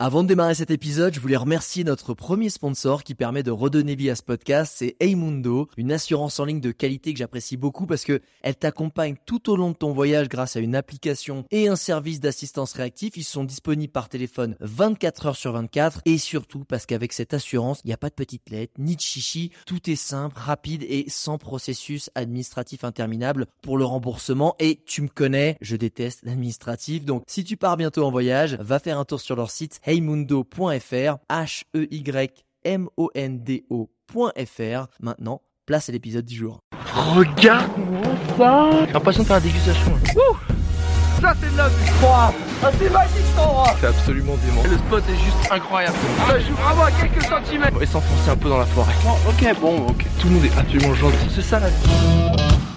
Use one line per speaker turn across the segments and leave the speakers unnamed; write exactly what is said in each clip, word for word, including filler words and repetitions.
Avant de démarrer cet épisode, je voulais remercier notre premier sponsor qui permet de redonner vie à ce podcast, c'est Heymundo, une assurance en ligne de qualité que j'apprécie beaucoup parce que elle t'accompagne tout au long de ton voyage grâce à une application et un service d'assistance réactif. Ils sont disponibles par téléphone vingt-quatre heures sur vingt-quatre et surtout parce qu'avec cette assurance, il n'y a pas de petites lettres, ni de chichi, tout est simple, rapide et sans processus administratif interminable pour le remboursement. Et tu me connais, je déteste l'administratif, donc si tu pars bientôt en voyage, va faire un tour sur leur site heymundo point f r, H E Y M O N D O point f r. Maintenant, place à l'épisode du jour.
Regarde-moi ça! J'ai l'impression de faire la dégustation. Ouh! Ça c'est de la vue! Ah, c'est magique cet endroit! C'est absolument dément. Le spot est juste incroyable. Ça joue vraiment à quelques centimètres. Et s'enfoncer un peu dans la forêt. Oh, ok, bon, ok. Tout le monde est absolument gentil. C'est ça la vie.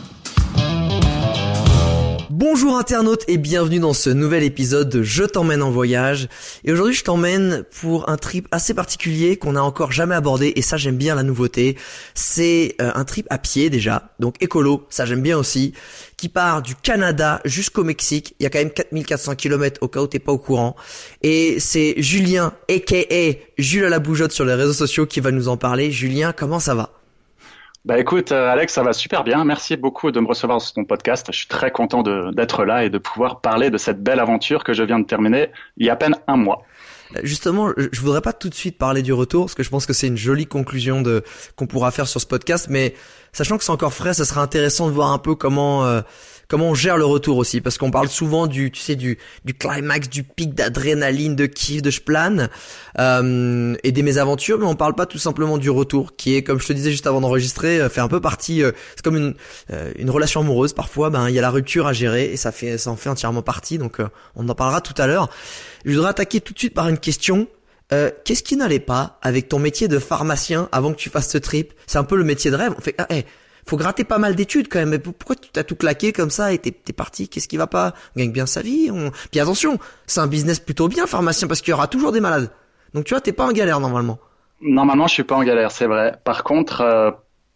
Bonjour internautes et bienvenue dans ce nouvel épisode de Je t'emmène en voyage. Et aujourd'hui je t'emmène pour un trip assez particulier qu'on n'a encore jamais abordé et ça j'aime bien la nouveauté. C'est euh, un trip à pied déjà, donc écolo, ça j'aime bien aussi, qui part du Canada jusqu'au Mexique. Il y a quand même quatre mille quatre cents kilomètres au cas où t'es pas au courant. Et c'est Julien aka Jules à la bougeotte sur les réseaux sociaux qui va nous en parler. Julien, comment ça va ?
Bah écoute euh, Alex, ça va super bien. Merci beaucoup de me recevoir sur ton podcast. Je suis très content de, d'être là et de pouvoir parler de cette belle aventure que je viens de terminer il y a à peine un mois.
Justement, je voudrais pas tout de suite parler du retour parce que je pense que c'est une jolie conclusion de qu'on pourra faire sur ce podcast, mais sachant que c'est encore frais, ça sera intéressant de voir un peu comment euh, comment on gère le retour aussi, parce qu'on parle souvent du tu sais du du climax, du pic d'adrénaline, de kiff, de j'plane euh, et des mésaventures, mais on parle pas tout simplement du retour qui est, comme je te disais juste avant d'enregistrer, euh, fait un peu partie. Euh, c'est comme une euh, une relation amoureuse parfois. Ben il y a la rupture à gérer et ça fait ça en fait entièrement partie. Donc euh, on en parlera tout à l'heure. Je voudrais attaquer tout de suite par une question. Euh, qu'est-ce qui n'allait pas avec ton métier de pharmacien avant que tu fasses ce trip ? C'est un peu le métier de rêve. On fait, ah, hey, faut gratter pas mal d'études quand même. Mais pourquoi tu t'as tout claqué comme ça et t'es, t'es parti ? Qu'est-ce qui va pas ? On gagne bien sa vie. On... Puis attention, c'est un business plutôt bien pharmacien parce qu'il y aura toujours des malades. Donc tu vois, t'es pas en galère normalement.
Normalement, je suis pas en galère, c'est vrai. Par contre, euh,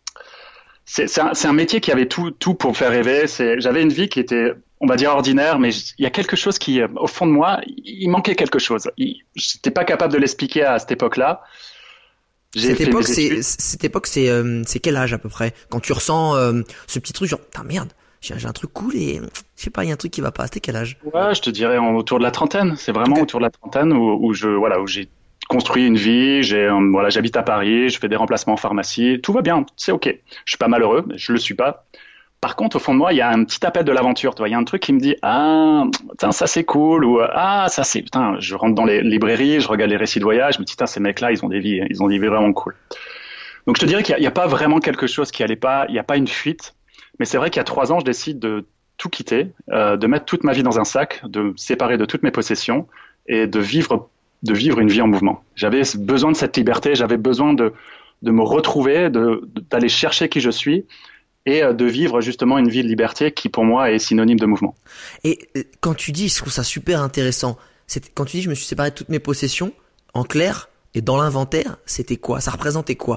c'est, c'est, un, c'est un métier qui avait tout, tout pour me faire rêver. C'est, j'avais une vie qui était, on va dire ordinaire, mais il y a quelque chose qui, au fond de moi, il manquait quelque chose. Je n'étais pas capable de l'expliquer à cette époque-là.
J'ai cette époque, c'est, cette époque, c'est, euh, c'est quel âge à peu près ? Quand tu ressens euh, ce petit truc, genre, putain merde, j'ai, j'ai un truc cool et je sais pas, il y a un truc qui va pas. C'était quel âge ?
Ouais, je te dirais en, autour de la trentaine. C'est vraiment okay. Autour de la trentaine où, où je, voilà, où j'ai construit une vie. J'ai, euh, voilà, j'habite à Paris, je fais des remplacements en pharmacie. Tout va bien, c'est ok. Je suis pas malheureux, mais je le suis pas. Par contre, au fond de moi, il y a un petit appel de l'aventure, tu vois. Il y a un truc qui me dit, ah, putain, ça c'est cool, ou ah, ça c'est, putain, je rentre dans les librairies, je regarde les récits de voyage, je me dis, putain, ces mecs-là, ils ont des vies, ils ont des vies vraiment cool. Donc, je te dirais qu'il n'y a, a pas vraiment quelque chose qui allait pas, il n'y a pas une fuite, mais c'est vrai qu'il y a trois ans, je décide de tout quitter, euh, de mettre toute ma vie dans un sac, de me séparer de toutes mes possessions et de vivre, de vivre une vie en mouvement. J'avais besoin de cette liberté, j'avais besoin de, de me retrouver, de, d'aller chercher qui je suis. Et de vivre justement une vie de liberté qui pour moi est synonyme de mouvement.
Et quand tu dis, je trouve ça super intéressant, c'est, quand tu dis je me suis séparé de toutes mes possessions, en clair, et dans l'inventaire, c'était quoi ? Ça représentait quoi ?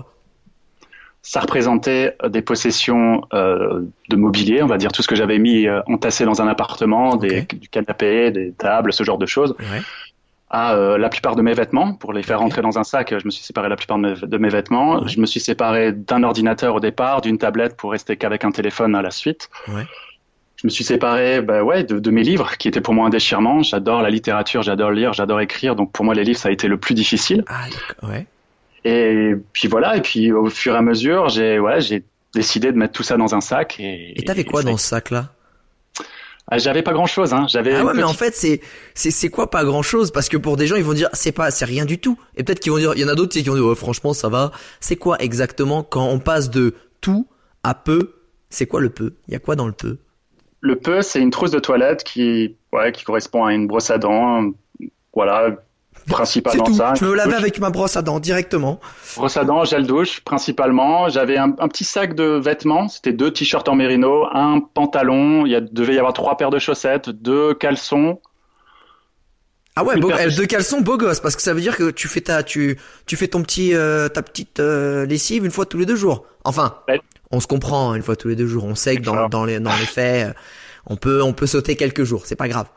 Ça représentait des possessions euh, de mobilier, on va dire tout ce que j'avais mis euh, entassé dans un appartement, okay. des, du canapé, des tables, ce genre de choses. Ouais. À euh, la plupart de mes vêtements, pour les faire okay. rentrer dans un sac, je me suis séparé de la plupart de mes, de mes vêtements. Ouais. Je me suis séparé d'un ordinateur au départ, d'une tablette pour rester qu'avec un téléphone à la suite. Ouais. Je me suis séparé bah, ouais, de, de mes livres, qui étaient pour moi un déchirement. J'adore la littérature, j'adore lire, j'adore écrire. Donc pour moi, les livres, ça a été le plus difficile.
Ah, ouais.
Et puis voilà, et puis au fur et à mesure, j'ai, ouais, j'ai décidé de mettre tout ça dans un sac. Et,
et t'avais quoi et dans ce sac-là ?
Ah, j'avais pas grand chose, hein. J'avais.
Ah ouais,
petite...
mais en fait, c'est, c'est, c'est quoi pas grand chose? Parce que pour des gens, ils vont dire, c'est pas, c'est rien du tout. Et peut-être qu'ils vont dire, il y en a d'autres qui vont dire, oh, franchement, ça va. C'est quoi exactement quand on passe de tout à peu? C'est quoi le peu? Il y a quoi dans le peu?
Le peu, c'est une trousse de toilette qui, ouais, qui correspond à une brosse à dents. Voilà. Principalement
c'est tout.
ça.
Je me lavais avec ma brosse à dents directement.
Brosse à dents, gel douche, principalement. J'avais un, un petit sac de vêtements. C'était deux t-shirts en mérino, un pantalon. Il y a, devait y avoir trois paires de chaussettes, deux caleçons.
Ah ouais, beau, de... deux caleçons, beau gosse, parce que ça veut dire que tu fais ta, tu, tu fais ton petit, euh, ta petite euh, lessive une fois tous les deux jours. Enfin, ouais. On se comprend une fois tous les deux jours. On sait que dans, dans les, dans les faits, on peut, on peut sauter quelques jours. C'est pas grave.
Ouais.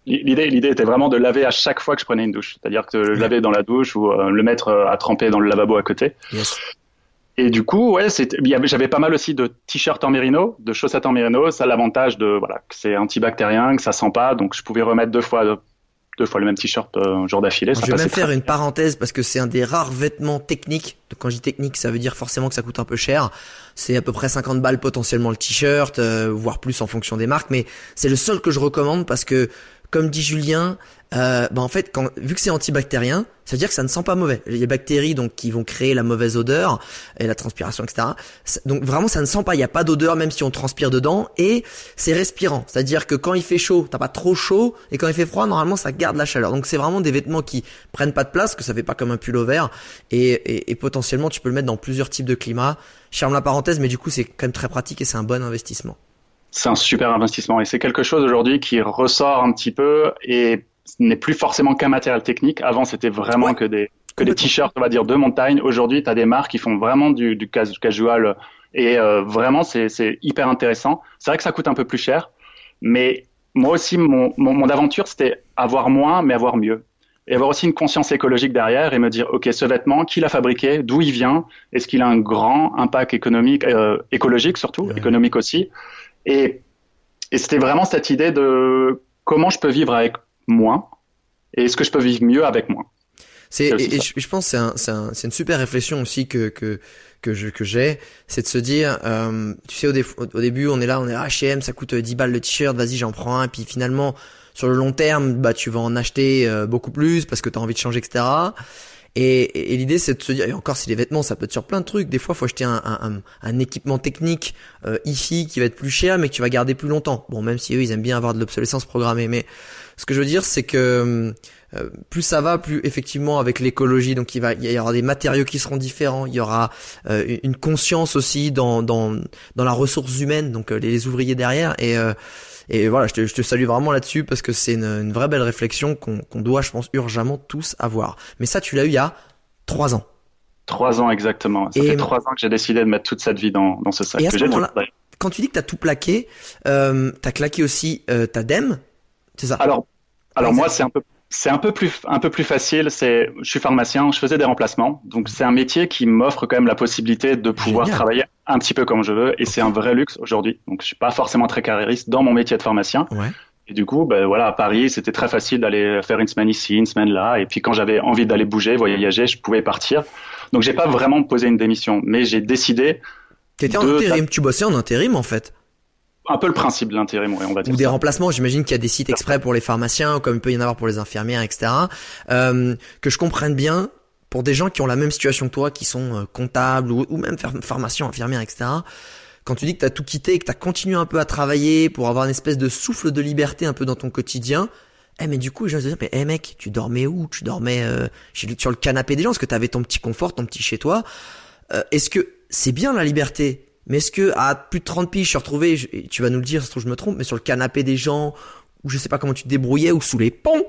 L'idée, l'idée était vraiment de laver à chaque fois que je prenais une douche. C'est-à-dire que le laver dans la douche ou euh, le mettre euh, à tremper dans le lavabo à côté.
Yes.
Et du coup, ouais, c'était, j'avais pas mal aussi de t-shirts en mérino, de chaussettes en mérino. Ça a l'avantage de, voilà, que c'est antibactérien, que ça sent pas. Donc, je pouvais remettre deux fois, deux fois le même t-shirt euh, un jour d'affilée.
Je vais même faire une parenthèse parce que c'est un des rares vêtements techniques. Donc, quand je dis technique, ça veut dire forcément que ça coûte un peu cher. C'est à peu près cinquante balles potentiellement le t-shirt, euh, voire plus en fonction des marques. Mais c'est le seul que je recommande parce que, comme dit Julien, euh, bah en fait, quand, vu que c'est antibactérien, ça veut dire que ça ne sent pas mauvais. Il y a des bactéries donc qui vont créer la mauvaise odeur et la transpiration, et cetera. Donc vraiment, ça ne sent pas. Il n'y a pas d'odeur même si on transpire dedans et c'est respirant. C'est-à-dire que quand il fait chaud, t'as pas trop chaud et quand il fait froid, normalement, ça garde la chaleur. Donc c'est vraiment des vêtements qui prennent pas de place, que ça fait pas comme un pull-over et, et, et potentiellement tu peux le mettre dans plusieurs types de climats. Je ferme la parenthèse, mais du coup, c'est quand même très pratique et c'est un bon investissement.
C'est un super investissement et c'est quelque chose aujourd'hui qui ressort un petit peu et ce n'est plus forcément qu'un matériel technique. Avant, c'était vraiment ouais, que des que des t-shirts, on va dire, de montagne. Aujourd'hui, tu as des marques qui font vraiment du, du casual et euh, vraiment, c'est, c'est hyper intéressant. C'est vrai que ça coûte un peu plus cher, mais moi aussi, mon, mon, mon aventure, c'était avoir moins, mais avoir mieux. Et avoir aussi une conscience écologique derrière et me dire, OK, ce vêtement, qui l'a fabriqué, d'où il vient, est-ce qu'il a un grand impact économique, euh, écologique surtout, ouais. économique aussi. Et, et c'était vraiment cette idée de comment je peux vivre avec moins et est-ce que je peux vivre mieux avec moins.
C'est, c'est et, et je, je pense que c'est, un, c'est, un, c'est une super réflexion aussi que que que, je, que j'ai, c'est de se dire, euh, tu sais, au, dé, au début, on est là, on est à H et M, ça coûte dix balles le t-shirt, vas-y, j'en prends un, puis finalement, sur le long terme, bah tu vas en acheter euh, beaucoup plus parce que tu as envie de changer, et cetera. Et, et, et l'idée, c'est de se dire, et encore, si les vêtements, ça peut être sur plein de trucs. Des fois, faut acheter un, un, un, un équipement technique euh, hi-fi qui va être plus cher, mais que tu vas garder plus longtemps. Bon, même si eux, ils aiment bien avoir de l'obsolescence programmée. Mais ce que je veux dire, c'est que euh, plus ça va, plus effectivement avec l'écologie, donc il va, il y aura des matériaux qui seront différents. Il y aura euh, une conscience aussi dans dans dans la ressource humaine, donc euh, les ouvriers derrière. Et euh, Et voilà, je te, je te salue vraiment là-dessus parce que c'est une, une vraie belle réflexion qu'on, qu'on doit, je pense, urgemment tous avoir. Mais ça, tu l'as eu il y a trois ans.
Trois ans exactement. Ça et fait trois ans que j'ai décidé de mettre toute cette vie dans, dans ce sac.
Et à
que
ce moment-là, quand tu dis que t'as tout plaqué, euh, t'as claqué aussi euh, ta D E M, c'est ça?
Alors, alors moi, c'est un peu, c'est un peu plus, un peu plus facile. C'est, je suis pharmacien, je faisais des remplacements, donc c'est un métier qui m'offre quand même la possibilité de pouvoir Génial. Travailler un petit peu comme je veux, et okay. c'est un vrai luxe aujourd'hui. Donc je suis pas forcément très carriériste dans mon métier de pharmacien.
Ouais.
Et du coup, ben voilà, à Paris, c'était très facile d'aller faire une semaine ici, une semaine là. Et puis quand j'avais envie d'aller bouger, voyager, je pouvais partir. Donc j'ai pas vraiment posé une démission, mais j'ai décidé.
T'étais en intérim, tu bossais en intérim en fait.
Un peu le principe de l'intérim, ouais, on va dire.
Ou des
ça.
remplacements, j'imagine qu'il y a des sites exprès pour les pharmaciens, comme il peut y en avoir pour les infirmières, et cetera. Euh, que je comprenne bien, pour des gens qui ont la même situation que toi, qui sont euh, comptables ou, ou même pharmaciens, infirmières, et cetera. Quand tu dis que t'as tout quitté et que t'as continué un peu à travailler pour avoir une espèce de souffle de liberté un peu dans ton quotidien, eh mais du coup, je me dire, mais eh mec, tu dormais où? Tu dormais euh, sur le canapé des gens, parce que t'avais ton petit confort, ton petit chez toi. Euh, est-ce que c'est bien la liberté? Mais est-ce que à plus de trente piges, je suis retrouvé, je, tu vas nous le dire, ça se trouve je me trompe, mais sur le canapé des gens, ou je sais pas comment tu te débrouillais, ou sous les ponts,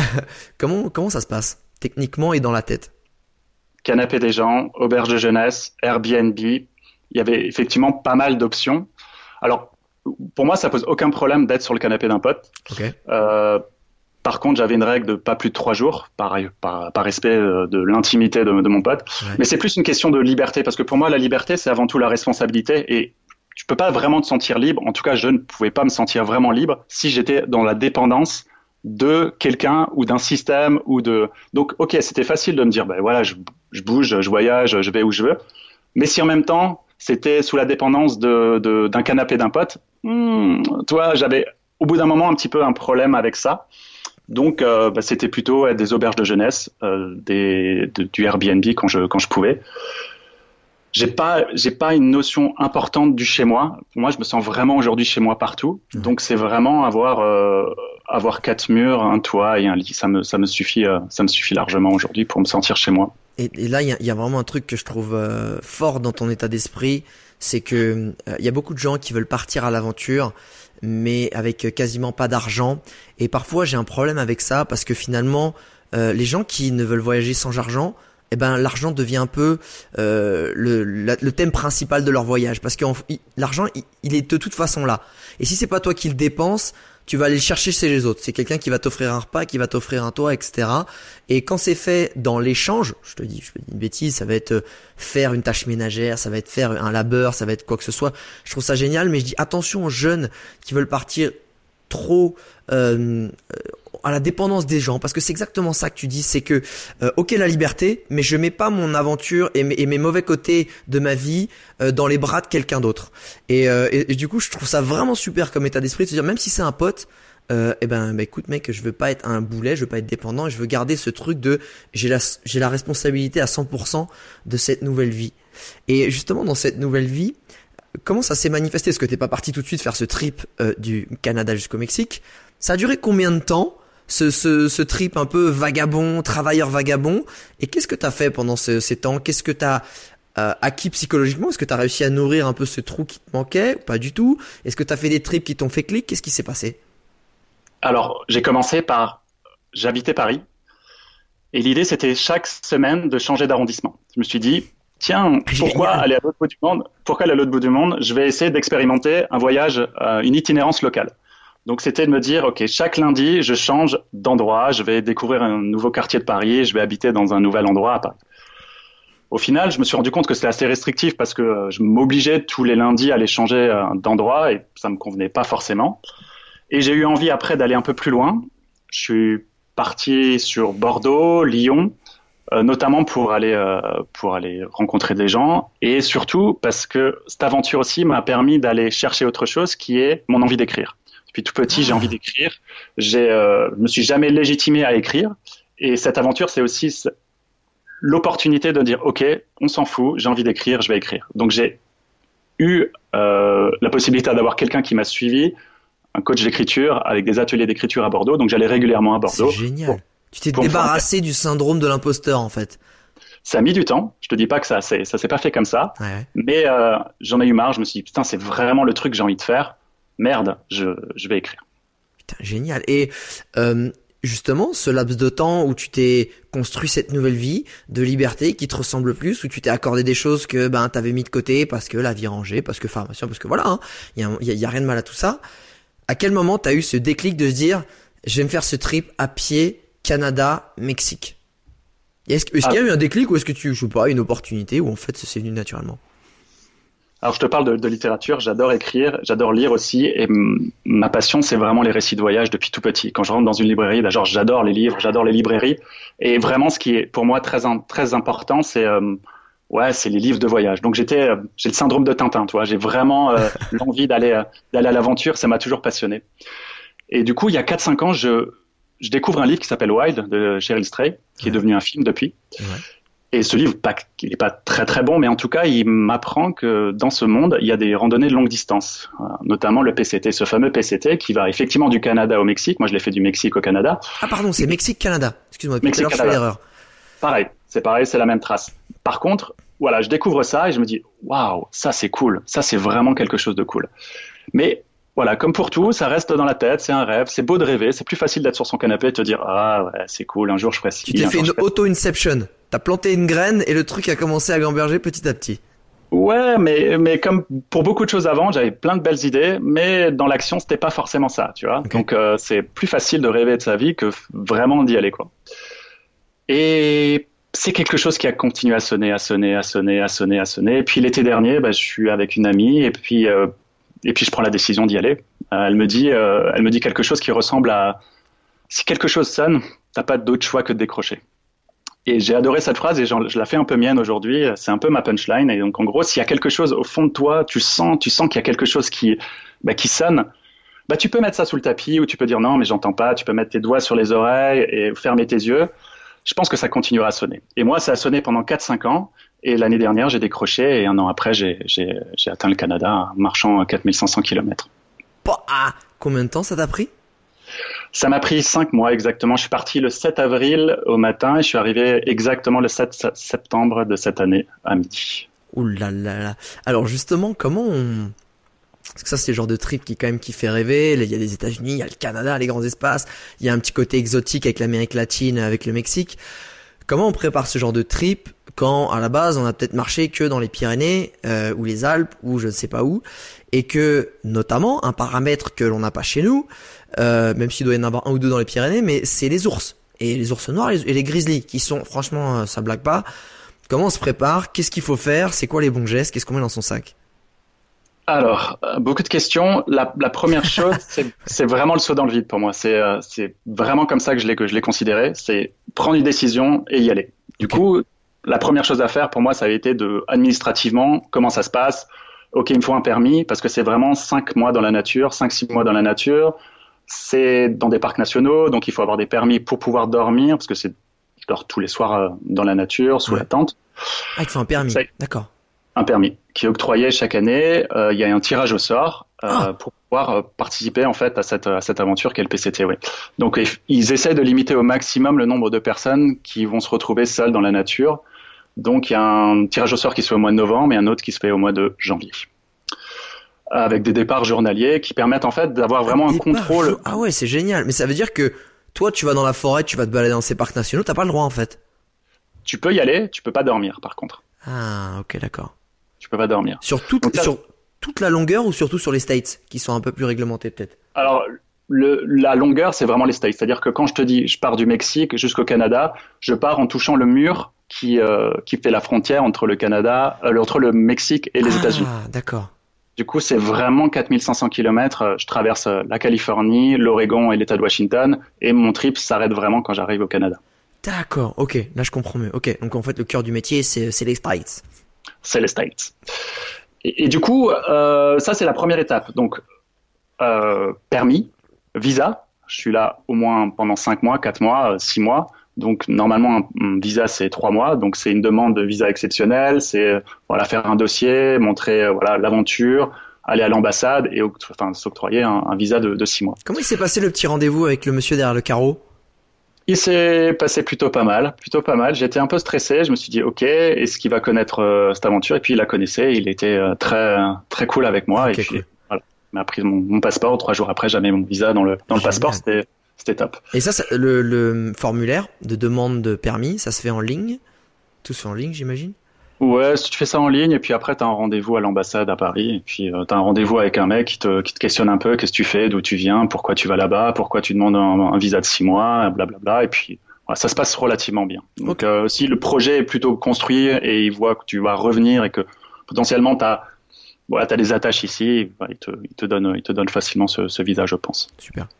comment comment ça se passe techniquement et dans la tête?
Canapé des gens, auberge de jeunesse, Airbnb, il y avait effectivement pas mal d'options. Alors pour moi, ça pose aucun problème d'être sur le canapé d'un pote.
Okay.
Euh, Par contre, j'avais une règle de pas plus de trois jours, par, par, par respect de l'intimité de, de mon pote. Ouais. Mais c'est plus une question de liberté, parce que pour moi, la liberté, c'est avant tout la responsabilité. Et tu peux pas vraiment te sentir libre. En tout cas, je ne pouvais pas me sentir vraiment libre si j'étais dans la dépendance de quelqu'un ou d'un système ou de. Donc, ok, c'était facile de me dire, ben voilà, je, je bouge, je voyage, je vais où je veux. Mais si en même temps, c'était sous la dépendance de, de, d'un canapé d'un pote, hmm, toi, j'avais au bout d'un moment un petit peu un problème avec ça. Donc, euh, bah, c'était plutôt euh, des auberges de jeunesse, euh, des, de, du Airbnb quand je quand je pouvais. J'ai pas j'ai pas une notion importante du chez moi. Pour moi, je me sens vraiment aujourd'hui chez moi partout. Mmh. Donc, c'est vraiment avoir euh, avoir quatre murs, un toit et un lit. Ça me ça me suffit euh, ça me suffit largement aujourd'hui pour me sentir chez moi.
Et, et là, il y, y a vraiment un truc que je trouve euh, fort dans ton état d'esprit, c'est que il euh, y a beaucoup de gens qui veulent partir à l'aventure, mais avec quasiment pas d'argent. Et parfois, j'ai un problème avec ça parce que finalement, euh, les gens qui ne veulent voyager sans argent, eh ben, l'argent devient un peu euh, le, la, le thème principal de leur voyage. Parce que en, il, l'argent, il, il est de toute façon là. Et si c'est pas toi qui le dépenses, tu vas aller le chercher chez les autres. C'est quelqu'un qui va t'offrir un repas, qui va t'offrir un toit, et cetera. Et quand c'est fait dans l'échange, je te dis, je te dis une bêtise, ça va être faire une tâche ménagère, ça va être faire un labeur, ça va être quoi que ce soit. Je trouve ça génial, mais je dis attention aux jeunes qui veulent partir trop euh, à la dépendance des gens, parce que c'est exactement ça que tu dis, c'est que euh, ok la liberté, mais je mets pas mon aventure et mes, et mes mauvais côtés de ma vie euh, dans les bras de quelqu'un d'autre. Et, euh, et, et du coup je trouve ça vraiment super comme état d'esprit de se dire, même si c'est un pote, euh, et ben bah, écoute mec, je veux pas être un boulet, je veux pas être dépendant, je veux garder ce truc de j'ai la j'ai la responsabilité à cent pour cent de cette nouvelle vie. Et justement dans cette nouvelle vie, comment ça s'est manifesté? Parce que t'es pas parti tout de suite faire ce trip euh, du Canada jusqu'au Mexique. Ça a duré combien de temps, ce, ce, ce trip un peu vagabond, travailleur vagabond? Et qu'est-ce que t'as fait pendant ce, ces temps? Qu'est-ce que t'as euh, acquis psychologiquement? Est-ce que t'as réussi à nourrir un peu ce trou qui te manquait ou pas du tout? Est-ce que t'as fait des trips qui t'ont fait clic? Qu'est-ce qui s'est passé?
Alors, j'ai commencé par... J'habitais Paris. Et l'idée, c'était chaque semaine de changer d'arrondissement. Je me suis dit... Tiens, pourquoi aller à l'autre bout du monde? Pourquoi aller à l'autre bout du monde? Je vais essayer d'expérimenter un voyage, euh, une itinérance locale. Donc, c'était de me dire, ok, chaque lundi, je change d'endroit, je vais découvrir un nouveau quartier de Paris, je vais habiter dans un nouvel endroit à Paris. Au final, je me suis rendu compte que c'était assez restrictif parce que euh, je m'obligeais tous les lundis à aller changer euh, d'endroit et ça me convenait pas forcément. Et j'ai eu envie après d'aller un peu plus loin. Je suis parti sur Bordeaux, Lyon. Euh, notamment pour aller euh, pour aller rencontrer des gens et surtout parce que cette aventure aussi m'a permis d'aller chercher autre chose qui est mon envie d'écrire. Depuis tout petit, j'ai envie d'écrire. J'ai euh, je me suis jamais légitimé à écrire et cette aventure c'est aussi l'opportunité de dire OK, on s'en fout, j'ai envie d'écrire, je vais écrire. Donc j'ai eu euh, la possibilité d'avoir quelqu'un qui m'a suivi, un coach d'écriture avec des ateliers d'écriture à Bordeaux, donc j'allais régulièrement à Bordeaux.
C'est génial. Bon. Tu t'es débarrassé du syndrome de l'imposteur en fait.
Ça a mis du temps. Je te dis pas que ça, c'est, ça s'est pas fait comme ça.
Ouais.
Mais euh, j'en ai eu marre. Je me suis dit putain, c'est vraiment le truc que j'ai envie de faire. Merde, je, je vais écrire.
Putain, génial. Et euh, justement, ce laps de temps où tu t'es construit cette nouvelle vie de liberté qui te ressemble plus, où tu t'es accordé des choses que ben t'avais mis de côté parce que la vie rangée, parce que pharmacien, parce que voilà, hein, y a, y a, y a rien de mal à tout ça. À quel moment t'as eu ce déclic de se dire, je vais me faire ce trip à pied? Canada, Mexique. Est-ce, est-ce ah. qu'il y a eu un déclic ou est-ce que tu, je sais pas, une opportunité ou en fait c'est venu naturellement?
Alors je te parle de, de littérature, j'adore écrire, j'adore lire aussi et m- ma passion c'est vraiment les récits de voyage depuis tout petit. Quand je rentre dans une librairie, genre j'adore les livres, j'adore les librairies et vraiment ce qui est pour moi très très important c'est euh, ouais c'est les livres de voyage. Donc j'étais euh, j'ai le syndrome de Tintin, tu vois, j'ai vraiment euh, l'envie d'aller euh, d'aller à l'aventure, ça m'a toujours passionné. Et du coup il y a quatre cinq ans je Je découvre un livre qui s'appelle Wild de Cheryl Strayed, qui ouais. est devenu un film depuis. Ouais. Et ce livre, pas, il n'est pas très très bon, mais en tout cas, il m'apprend que dans ce monde, il y a des randonnées de longue distance, notamment le P C T, ce fameux P C T qui va effectivement du Canada au Mexique. Moi, je l'ai fait du Mexique au Canada.
Ah pardon, c'est Mexique-Canada. Excuse-moi, tout à l'heure je fais l'erreur.
Pareil, c'est pareil, c'est la même trace. Par contre, voilà, je découvre ça et je me dis, waouh, ça c'est cool, ça c'est vraiment quelque chose de cool. Mais voilà, comme pour tout, ça reste dans la tête, c'est un rêve, c'est beau de rêver, c'est plus facile d'être sur son canapé et de te dire ah ouais, c'est cool, un jour je ferai ci.
Tu t'es fait une auto-inception. T'as planté une graine et le truc a commencé à gamberger petit à petit.
Ouais, mais mais comme pour beaucoup de choses avant, j'avais plein de belles idées, mais dans l'action, c'était pas forcément ça, tu vois. Okay. Donc euh, c'est plus facile de rêver de sa vie que vraiment d'y aller, quoi. Et c'est quelque chose qui a continué à sonner, à sonner, à sonner, à sonner, à sonner. Et puis l'été dernier, bah, je suis avec une amie et puis euh, Et puis je prends la décision d'y aller. Euh, elle me dit, euh, elle me dit quelque chose qui ressemble à si quelque chose sonne, t'as pas d'autre choix que de décrocher. Et j'ai adoré cette phrase et je la fais un peu mienne aujourd'hui. C'est un peu ma punchline. Et donc en gros, s'il y a quelque chose au fond de toi, tu sens, tu sens qu'il y a quelque chose qui, bah, qui sonne. Bah tu peux mettre ça sous le tapis ou tu peux dire non mais j'entends pas. Tu peux mettre tes doigts sur les oreilles et fermer tes yeux. Je pense que ça continuera à sonner. Et moi, ça a sonné pendant quatre cinq ans. Et l'année dernière, j'ai décroché et un an après, j'ai, j'ai, j'ai atteint le Canada en marchant quatre mille cinq cents kilomètres.
Ah, combien de temps ça t'a pris?
Ça m'a pris cinq mois exactement. Je suis parti le sept avril au matin et je suis arrivé exactement le sept septembre de cette année à midi.
Ouh là là là. Alors justement, comment on... Parce que ça, c'est le genre de trip qui quand même qui fait rêver. Il y a des États-Unis, il y a le Canada, les grands espaces. Il y a un petit côté exotique avec l'Amérique latine, avec le Mexique. Comment on prépare ce genre de trip quand à la base on a peut-être marché que dans les Pyrénées euh, ou les Alpes ou je ne sais pas où, et que notamment un paramètre que l'on n'a pas chez nous, euh, même s'il doit y en avoir un ou deux dans les Pyrénées, mais c'est les ours et les ours noirs et les grizzlies qui sont franchement, ça blague pas. Comment on se prépare? Qu'est-ce qu'il faut faire? C'est quoi les bons gestes? Qu'est-ce qu'on met dans son sac?
Alors, euh, beaucoup de questions. La, la première chose, c'est, c'est vraiment le saut dans le vide pour moi. C'est, euh, c'est vraiment comme ça que je l'ai, que je l'ai considéré. C'est prendre une décision et y aller. Du okay. coup, la première chose à faire pour moi, ça a été de, administrativement, comment ça se passe. Ok, il me faut un permis parce que c'est vraiment cinq mois dans la nature, cinq, six mois dans la nature. C'est dans des parcs nationaux, donc il faut avoir des permis pour pouvoir dormir parce que c'est, je dors tous les soirs euh, dans la nature, sous ouais. la tente.
Ah, il faut un permis. C'est, D'accord.
Un permis qui est octroyé chaque année. Euh, il y a un tirage au sort euh, ah. pour pouvoir euh, participer en fait à cette à cette aventure qu'est le P C T. Oui. Donc ils essaient de limiter au maximum le nombre de personnes qui vont se retrouver seules dans la nature. Donc il y a un tirage au sort qui se fait au mois de novembre et un autre qui se fait au mois de janvier, avec des départs journaliers qui permettent en fait d'avoir vraiment un, un contrôle.
Ah ouais, c'est génial. Mais ça veut dire que toi, tu vas dans la forêt, tu vas te balader dans ces parcs nationaux, t'as pas le droit en fait.
Tu peux y aller, tu peux pas dormir par contre.
Ah ok, d'accord.
Tu peux pas dormir.
Sur toute, Donc, ça... sur toute la longueur ou surtout sur les States, qui sont un peu plus réglementés peut-être?
Alors, le, la longueur, c'est vraiment les States. C'est-à-dire que quand je te dis, je pars du Mexique jusqu'au Canada, je pars en touchant le mur qui, euh, qui fait la frontière entre le Canada, euh, entre le Mexique et les
ah,
États-Unis.
Ah, d'accord.
Du coup, c'est vraiment quatre mille cinq cents kilomètres. Je traverse la Californie, l'Oregon et l'État de Washington, et mon trip s'arrête vraiment quand j'arrive au Canada.
D'accord, ok, là je comprends mieux. Ok, donc en fait, le cœur du métier, c'est, c'est les States.
C'est les States. Et, et du coup, euh, ça c'est la première étape. Donc, euh, permis, visa. Je suis là au moins pendant cinq mois, quatre mois, six mois. Donc normalement un, un visa c'est trois mois. Donc c'est une demande de visa exceptionnelle. C'est voilà faire un dossier, montrer euh, voilà l'aventure, aller à l'ambassade et enfin s'octroyer un, un visa de, de six mois.
Comment il s'est passé le petit rendez-vous avec le monsieur derrière le carreau?
Il s'est passé plutôt pas mal, plutôt pas mal. J'étais un peu stressé. Je me suis dit, ok, est-ce qu'il va connaître euh, cette aventure? Et puis il la connaissait. Il était euh, très très cool avec moi. Okay, et puis cool. Voilà, il m'a pris mon, mon passeport. Trois jours après, j'avais mon visa dans le dans le passeport. C'était c'était top.
Et ça, ça le, le formulaire de demande de permis, ça se fait en ligne? Tout se fait en ligne, j'imagine?
Ouais, si tu fais ça en ligne et puis après t'as un rendez-vous à l'ambassade à Paris et puis euh, t'as un rendez-vous avec un mec qui te qui te questionne un peu, qu'est-ce que tu fais, d'où tu viens, pourquoi tu vas là-bas, pourquoi tu demandes un, un visa de six mois, blablabla, et puis voilà, ça se passe relativement bien. Donc okay. euh, si le projet est plutôt construit et il voit que tu vas revenir et que potentiellement t'as voilà t'as des attaches ici, bah, il te il te donne il te donne facilement ce, ce visa, je pense.
Super.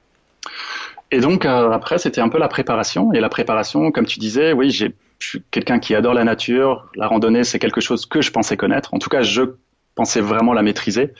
Et donc euh, après c'était un peu la préparation et la préparation, comme tu disais, oui j'ai je suis quelqu'un qui adore la nature. La randonnée, c'est quelque chose que je pensais connaître. En tout cas, je pensais vraiment la maîtriser.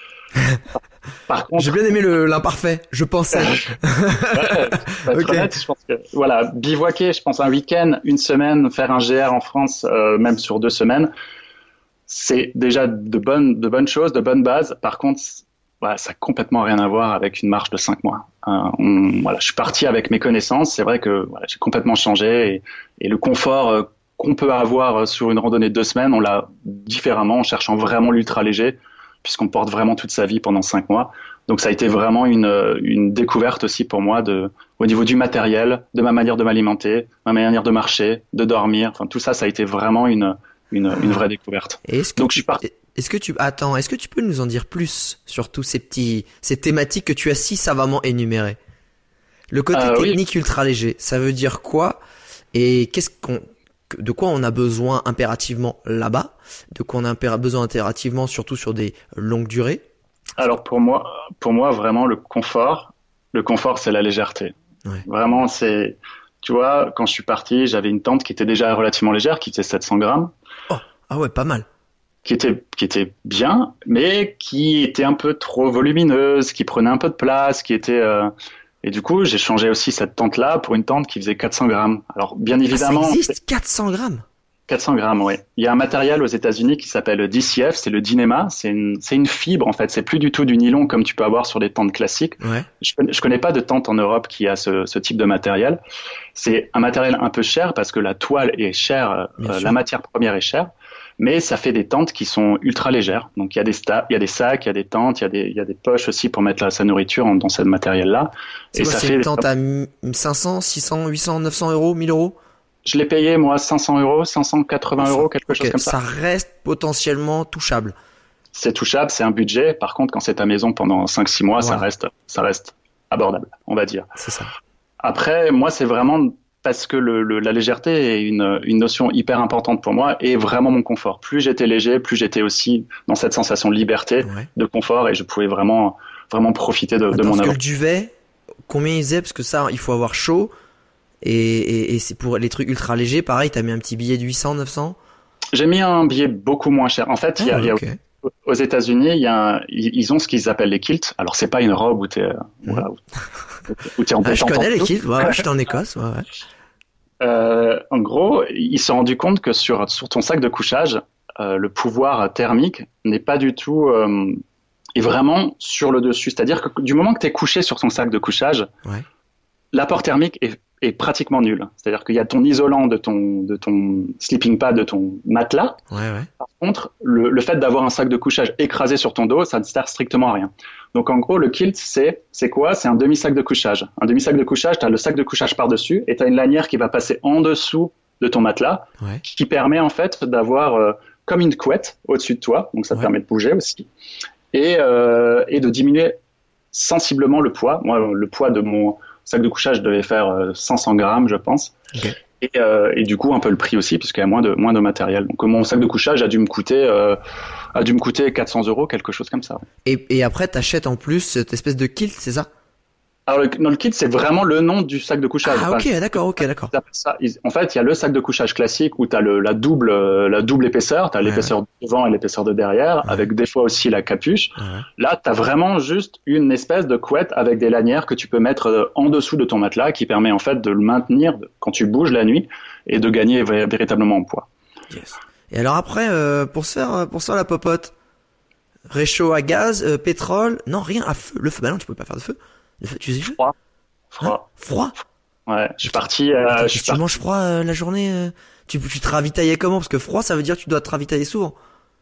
Par contre, j'ai bien aimé le l'imparfait. Je pensais.
ouais, okay. honnête, je pense que voilà, bivouaquer, je pense un week-end, une semaine, faire un G R en France, euh, même sur deux semaines, c'est déjà de bonnes de bonnes choses, de bonnes bases. Par contre, voilà, ça a complètement rien à voir avec une marche de cinq mois. Euh, on, voilà, je suis parti avec mes connaissances. C'est vrai que voilà, j'ai complètement changé et, et le confort euh, qu'on peut avoir sur une randonnée de deux semaines, on l'a différemment en cherchant vraiment l'ultra léger, puisqu'on porte vraiment toute sa vie pendant cinq mois. Donc ça a été vraiment une, une découverte aussi pour moi de, au niveau du matériel, de ma manière de m'alimenter, ma manière de marcher, de dormir. Enfin tout ça, ça a été vraiment une une, une vraie découverte.
Est-ce que Donc je suis parti. Est-ce que tu attends, est-ce que tu peux nous en dire plus sur tous ces petits ces thématiques que tu as si savamment énumérées? Le côté euh, technique oui. ultra léger, ça veut dire quoi? Et qu'est-ce qu'on de quoi on a besoin impérativement là-bas? De quoi on a besoin impérativement surtout sur des longues durées?
Alors pour moi, pour moi vraiment le confort, le confort c'est la légèreté. Ouais. Vraiment c'est, tu vois, quand je suis parti, j'avais une tente qui était déjà relativement légère, qui faisait sept cents grammes.
Oh, ah ouais, pas mal.
qui était qui était bien, mais qui était un peu trop volumineuse, qui prenait un peu de place, qui était euh... et du coup j'ai changé aussi cette tente là pour une tente qui faisait quatre cents grammes. Alors bien évidemment.
Ah, ça existe quatre cents grammes.
quatre cents grammes, oui. Il y a un matériel aux États-Unis qui s'appelle D C F, c'est le Dyneema, c'est une c'est une fibre en fait, c'est plus du tout du nylon comme tu peux avoir sur des tentes classiques.
Ouais.
Je connais, je connais pas de tente en Europe qui a ce ce type de matériel. C'est un matériel un peu cher parce que la toile est chère, euh, la matière première est chère. Mais ça fait des tentes qui sont ultra légères. Donc il y a des sta- il y a des sacs, il y a des tentes, il y a des il y a des poches aussi pour mettre la, sa nourriture dans ce matériel-là.
C'est et quoi, ça c'est fait une tente à cinq cents, six cents, huit cents, neuf cents euros, mille euros?
Je l'ai payé, moi, cinq cents euros, cinq cent quatre-vingts euros, quelque okay, chose comme ça.
Ça reste potentiellement touchable.
C'est touchable, c'est un budget. Par contre, quand c'est ta maison pendant cinq six mois, ouais. ça reste, ça reste abordable, on va dire.
C'est ça.
Après, moi, c'est vraiment parce que le, le, la légèreté est une, une notion hyper importante pour moi et vraiment mon confort. Plus j'étais léger, plus j'étais aussi dans cette sensation de liberté, ouais. de confort, et je pouvais vraiment, vraiment profiter de,
Attends,
de mon
parce
aventure.
Que le duvet, combien il faisait? Parce que ça, il faut avoir chaud. Et, et, et c'est pour les trucs ultra légers, pareil, t'as mis un petit billet de huit cents, neuf cents?
J'ai mis un billet beaucoup moins cher. En fait, il y a,
ah,
il y a
okay.
aux États-Unis, il y a un, ils ont ce qu'ils appellent les kilts. Alors, c'est pas une robe où t'es, mmh. voilà, où, où t'es en
ah, je connais les kilts, ouais, ouais, j'étais en Écosse, ouais, ouais.
Euh, en gros, ils se sont rendus compte que sur, sur ton sac de couchage, euh, le pouvoir thermique n'est pas du tout, euh, est vraiment sur le dessus. C'est-à-dire que du moment que t'es couché sur ton sac de couchage, ouais. l'apport thermique est est pratiquement nul. C'est-à-dire qu'il y a ton isolant de ton, de ton sleeping pad, de ton matelas.
Ouais, ouais.
Par contre, le, le fait d'avoir un sac de couchage écrasé sur ton dos, ça ne sert strictement à rien. Donc, en gros, le kilt, c'est, c'est quoi? C'est un demi-sac de couchage. Un demi-sac de couchage, tu as le sac de couchage par-dessus et tu as une lanière qui va passer en dessous de ton matelas, ouais. qui permet, en fait, d'avoir euh, comme une couette au-dessus de toi. Donc, ça te ouais. permet de bouger aussi. Et, euh, et de diminuer sensiblement le poids. Moi, le poids de mon sac de couchage devait faire cinq cents grammes, je pense. Okay. Et, euh, et du coup, un peu le prix aussi, puisqu'il y a moins de, moins de matériel. Donc, mon sac de couchage a dû me coûter, euh, a dû me coûter quatre cents euros, quelque chose comme ça.
Et, et après, t'achètes en plus cette espèce de kilt, c'est ça?
Alors, le, non, le kilt, c'est vraiment le nom du sac de couchage.
Ah, ok, enfin, d'accord, ok, d'accord.
Ça, en fait, il y a le sac de couchage classique où t'as le, la double, la double épaisseur. T'as ouais, l'épaisseur ouais. de devant et l'épaisseur de derrière, ouais. avec des fois aussi la capuche. Ouais. Là, t'as vraiment juste une espèce de couette avec des lanières que tu peux mettre en dessous de ton matelas, qui permet en fait de le maintenir quand tu bouges la nuit et de gagner véritablement en poids.
Yes. Et alors après, euh, pour se faire, pour se faire la popote, réchaud à gaz, euh, pétrole, non, rien à feu. Le feu, bah non, tu peux pas faire de feu. Tu sais
froid. Froid.
Hein froid.
Ouais, je suis parti. Euh,
Attends,
je suis
tu
parti...
manges froid euh, la journée. Euh, tu, tu te ravitaillais comment? Parce que froid, ça veut dire que tu dois te ravitailler souvent.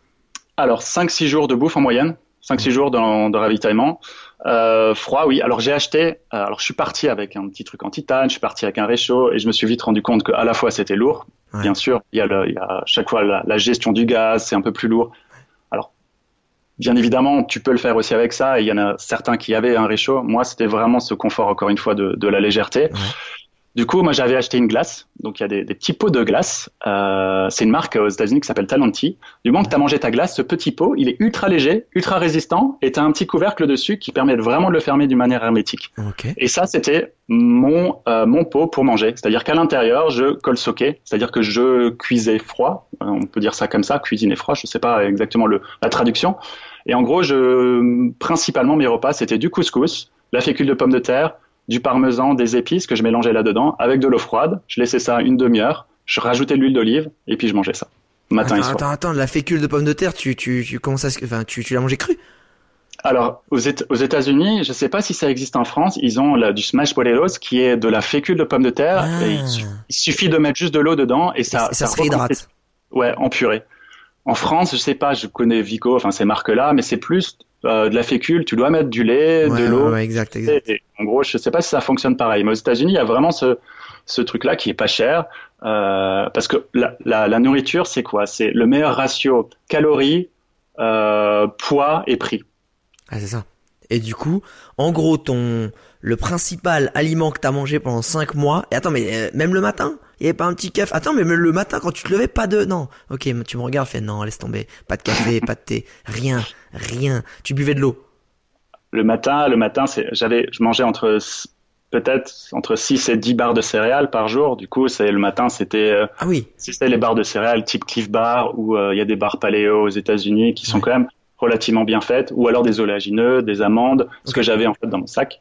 Alors, cinq six jours de bouffe en moyenne. cinq six jours de, de ravitaillement. Euh, froid, oui. Alors, j'ai acheté. Euh, alors, je suis parti avec un petit truc en titane. Je suis parti avec un réchaud et je me suis vite rendu compte qu'à la fois c'était lourd. Ouais. Bien sûr, il y a, le, il y a chaque fois la, la gestion du gaz, c'est un peu plus lourd. Alors. Bien évidemment, tu peux le faire aussi avec ça. Et il y en a certains qui avaient un réchaud. Moi, c'était vraiment ce confort, encore une fois, de, de la légèreté. Ouais. Du coup, moi, j'avais acheté une glace. Donc, il y a des, des petits pots de glace. Euh, c'est une marque aux États-Unis qui s'appelle Talenti. Du moment que tu as mangé ta glace, ce petit pot, il est ultra léger, ultra résistant. Et tu as un petit couvercle dessus qui permet vraiment de le fermer d'une manière hermétique.
Okay.
Et ça, c'était mon, euh, mon pot pour manger. C'est-à-dire qu'à l'intérieur, je colsoquais. C'est-à-dire que je cuisais froid. On peut dire ça comme ça, cuisiner froid. Je sais pas exactement le, la traduction. Et en gros, je, principalement, mes repas, c'était du couscous, la fécule de pommes de terre, du parmesan, des épices que je mélangeais là-dedans avec de l'eau froide. Je laissais ça une demi-heure. Je rajoutais de l'huile d'olive et puis je mangeais ça. Matin
attends,
et soir.
Attends, attends, la fécule de pommes de terre, tu, tu, tu, comment ça, enfin, tu, tu l'as mangé cru?
Alors, aux, Éta- aux États-Unis, je sais pas si ça existe en France, ils ont là, du smash potatoes qui est de la fécule de pommes de terre.
Ah.
Et il, su- il suffit de mettre juste de l'eau dedans et ça,
et ça, ça se
reconstitue.
réhydrate.
Ouais, en purée. En France, je sais pas, je connais Vico, enfin ces marques-là, mais c'est plus euh, de la fécule. Tu dois mettre du lait,
ouais,
de l'eau.
Ouais, ouais, exact, exact.
Et, et, en gros, je sais pas si ça fonctionne pareil. Mais aux États-Unis, il y a vraiment ce ce truc-là qui est pas cher, euh, parce que la, la, la nourriture, c'est quoi? C'est le meilleur ratio calories, euh, poids et prix.
Ah, c'est ça. Et du coup, en gros, ton le principal aliment que t'as mangé pendant cinq mois. Et attends, mais euh, même le matin, il y avait pas un petit café. Attends, mais même le matin quand tu te levais, pas de non. Ok, tu me regardes, fais non, laisse tomber. Pas de café, pas de thé, rien, rien. Tu buvais de l'eau.
Le matin, le matin, c'est j'avais, je mangeais entre peut-être entre six et dix barres de céréales par jour. Du coup, c'est le matin, c'était euh,
ah oui,
c'était les barres de céréales type Cliff Bar ou il euh, y a des barres Paléo aux États-Unis qui sont ouais. quand même relativement bien faites, ou alors des oléagineux, des amandes, ce okay. que j'avais en fait dans mon sac.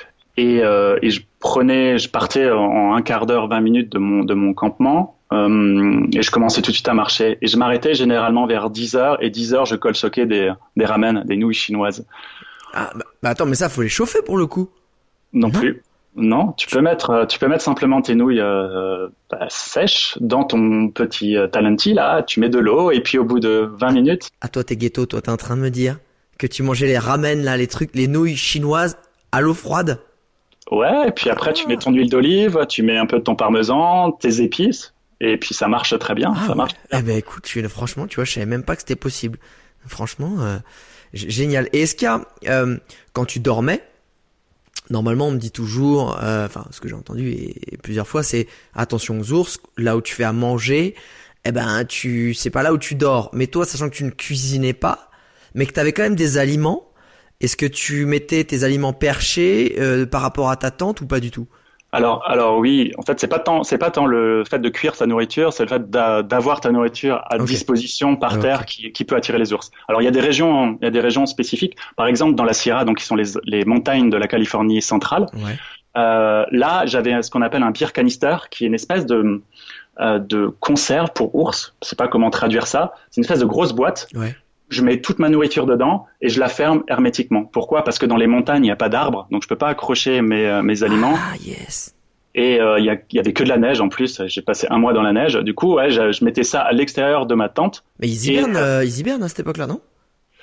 Et, euh, et je prenais, je partais en un quart d'heure, vingt minutes de mon de mon campement, euh, et je commençais tout de suite à marcher. Et je m'arrêtais généralement vers dix heures, et dix heures, je colsoquais des des ramen, des nouilles chinoises.
Ah bah, bah attends, mais ça faut les chauffer pour le coup.
Non, non plus. Non, tu peux mettre, tu peux mettre simplement tes nouilles euh, bah, sèches dans ton petit euh, Talenti là. Tu mets de l'eau et puis au bout de vingt minutes.
Ah toi t'es ghetto, toi t'es en train de me dire que tu mangeais les ramen là, les trucs, les nouilles chinoises à l'eau froide.
Ouais, et puis après, ah. tu mets ton huile d'olive, tu mets un peu de ton parmesan, tes épices, et puis ça marche très bien.
Ah,
ça
ouais.
marche bien.
Eh ben écoute, tu, franchement, tu vois, je savais même pas que c'était possible. Franchement, euh, g- génial. Et est-ce qu'il y a, euh, quand tu dormais, normalement, on me dit toujours, euh, enfin, ce que j'ai entendu et, et plusieurs fois, c'est attention aux ours, là où tu fais à manger, eh ben, tu, c'est pas là où tu dors. Mais toi, sachant que tu ne cuisinais pas, mais que tu avais quand même des aliments, est-ce que tu mettais tes aliments perchés euh, par rapport à ta tente ou pas du tout?
Alors, alors oui, en fait, c'est pas tant, c'est pas tant le fait de cuire sa nourriture, c'est le fait d'a, d'avoir ta nourriture à okay. disposition par okay. terre qui, qui peut attirer les ours. Alors, il y a des régions, il y a des régions spécifiques. Par exemple, dans la Sierra, donc qui sont les, les montagnes de la Californie centrale.
Ouais.
Euh, là, j'avais ce qu'on appelle un beer canister, qui est une espèce de euh, de conserve pour ours. Je sais pas comment traduire ça. C'est une espèce de grosse boîte.
Ouais.
Je mets toute ma nourriture dedans et je la ferme hermétiquement. Pourquoi ? Parce que dans les montagnes, il n'y a pas d'arbres, donc je peux pas accrocher mes, euh, mes aliments.
Ah, yes.
Et il euh, y, y avait que de la neige en plus. J'ai passé un mois dans la neige. Du coup, ouais, je, je mettais ça à l'extérieur de ma tente.
Mais ils hibernent, et, euh, ils hibernent à cette époque-là, non ?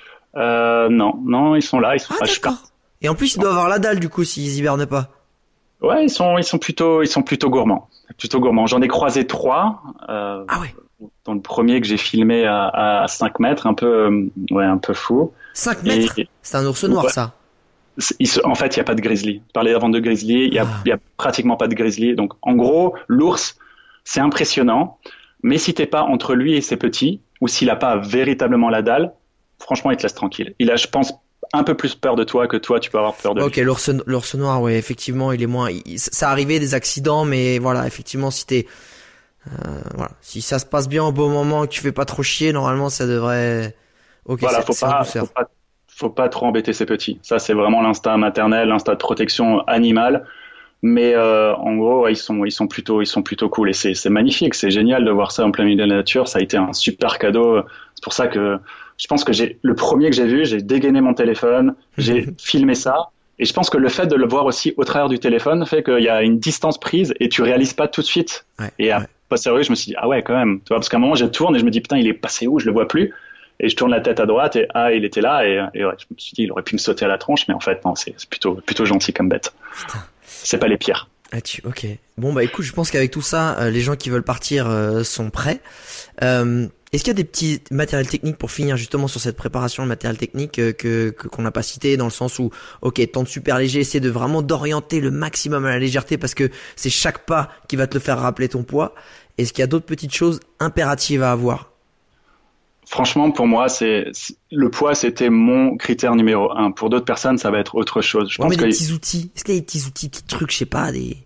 euh, Non, non, ils sont là. Ils sont
ah, d'accord. Et en plus, ils doivent avoir la dalle du coup s'ils hibernent pas.
Ouais, ils sont, ils sont plutôt, ils sont plutôt gourmands. Plutôt gourmands. J'en ai croisé trois. Euh,
ah ouais.
Dans le premier que j'ai filmé à, à cinq mètres, un peu, euh, ouais, un peu fou.
cinq mètres? Et, c'est un ours noir, ouais. ça.
Il se, en fait, il n'y a pas de grizzly. Je parlais avant de grizzly, il n'y a, ah. y a pratiquement pas de grizzly. Donc, en gros, l'ours, c'est impressionnant. Mais si t'es pas entre lui et ses petits, ou s'il a pas véritablement la dalle, franchement, il te laisse tranquille. Il a, je pense, un peu plus peur de toi que toi, tu peux avoir peur de lui.
Ok, l'ours, l'ours noir, ouais, effectivement, il est moins, il, ça arrivait des accidents, mais voilà, effectivement, si t'es, Euh, voilà. Si ça se passe bien au bon moment et que tu fais pas trop chier, normalement ça devrait. Ok.
Voilà,
c'est,
faut
c'est
pas, faut pas, faut pas trop embêter ses petits. Ça, c'est vraiment l'instinct maternel, l'instinct de protection animale. Mais euh, en gros, ouais, ils sont, ils sont plutôt, ils sont plutôt cool et c'est, c'est magnifique, c'est génial de voir ça en plein milieu de la nature. Ça a été un super cadeau. C'est pour ça que je pense que j'ai le premier que j'ai vu, j'ai dégainé mon téléphone, j'ai filmé ça. Et je pense que le fait de le voir aussi au travers du téléphone fait qu'il y a une distance prise et tu réalises pas tout de suite.
Ouais,
et à
ouais.
pas sérieux, je me suis dit ah ouais quand même. Tu vois, parce qu'à un moment je tourne et je me dis putain il est passé où, je le vois plus. Et je tourne la tête à droite et ah il était là et, et ouais, je me suis dit il aurait pu me sauter à la tronche, mais en fait non, c'est, c'est plutôt plutôt gentil comme bête. Putain. C'est pas les pires.
Ah tu, ok. Bon bah écoute, je pense qu'avec tout ça, euh, les gens qui veulent partir euh, sont prêts. Euh, Est-ce qu'il y a des petits matériels techniques pour finir justement sur cette préparation de matériel technique euh, que, que qu'on n'a pas cité, dans le sens où ok, tente super léger, essaie de vraiment d'orienter le maximum à la légèreté parce que c'est chaque pas qui va te le faire rappeler ton poids. Est-ce qu'il y a d'autres petites choses impératives à avoir?
Franchement, pour moi, c'est, c'est le poids, c'était mon critère numéro un. Pour d'autres personnes, ça va être autre chose. Je
ouais,
pense
mais
que
des petits outils. Est-ce qu'il y a des petits outils, petits trucs, je sais pas, des.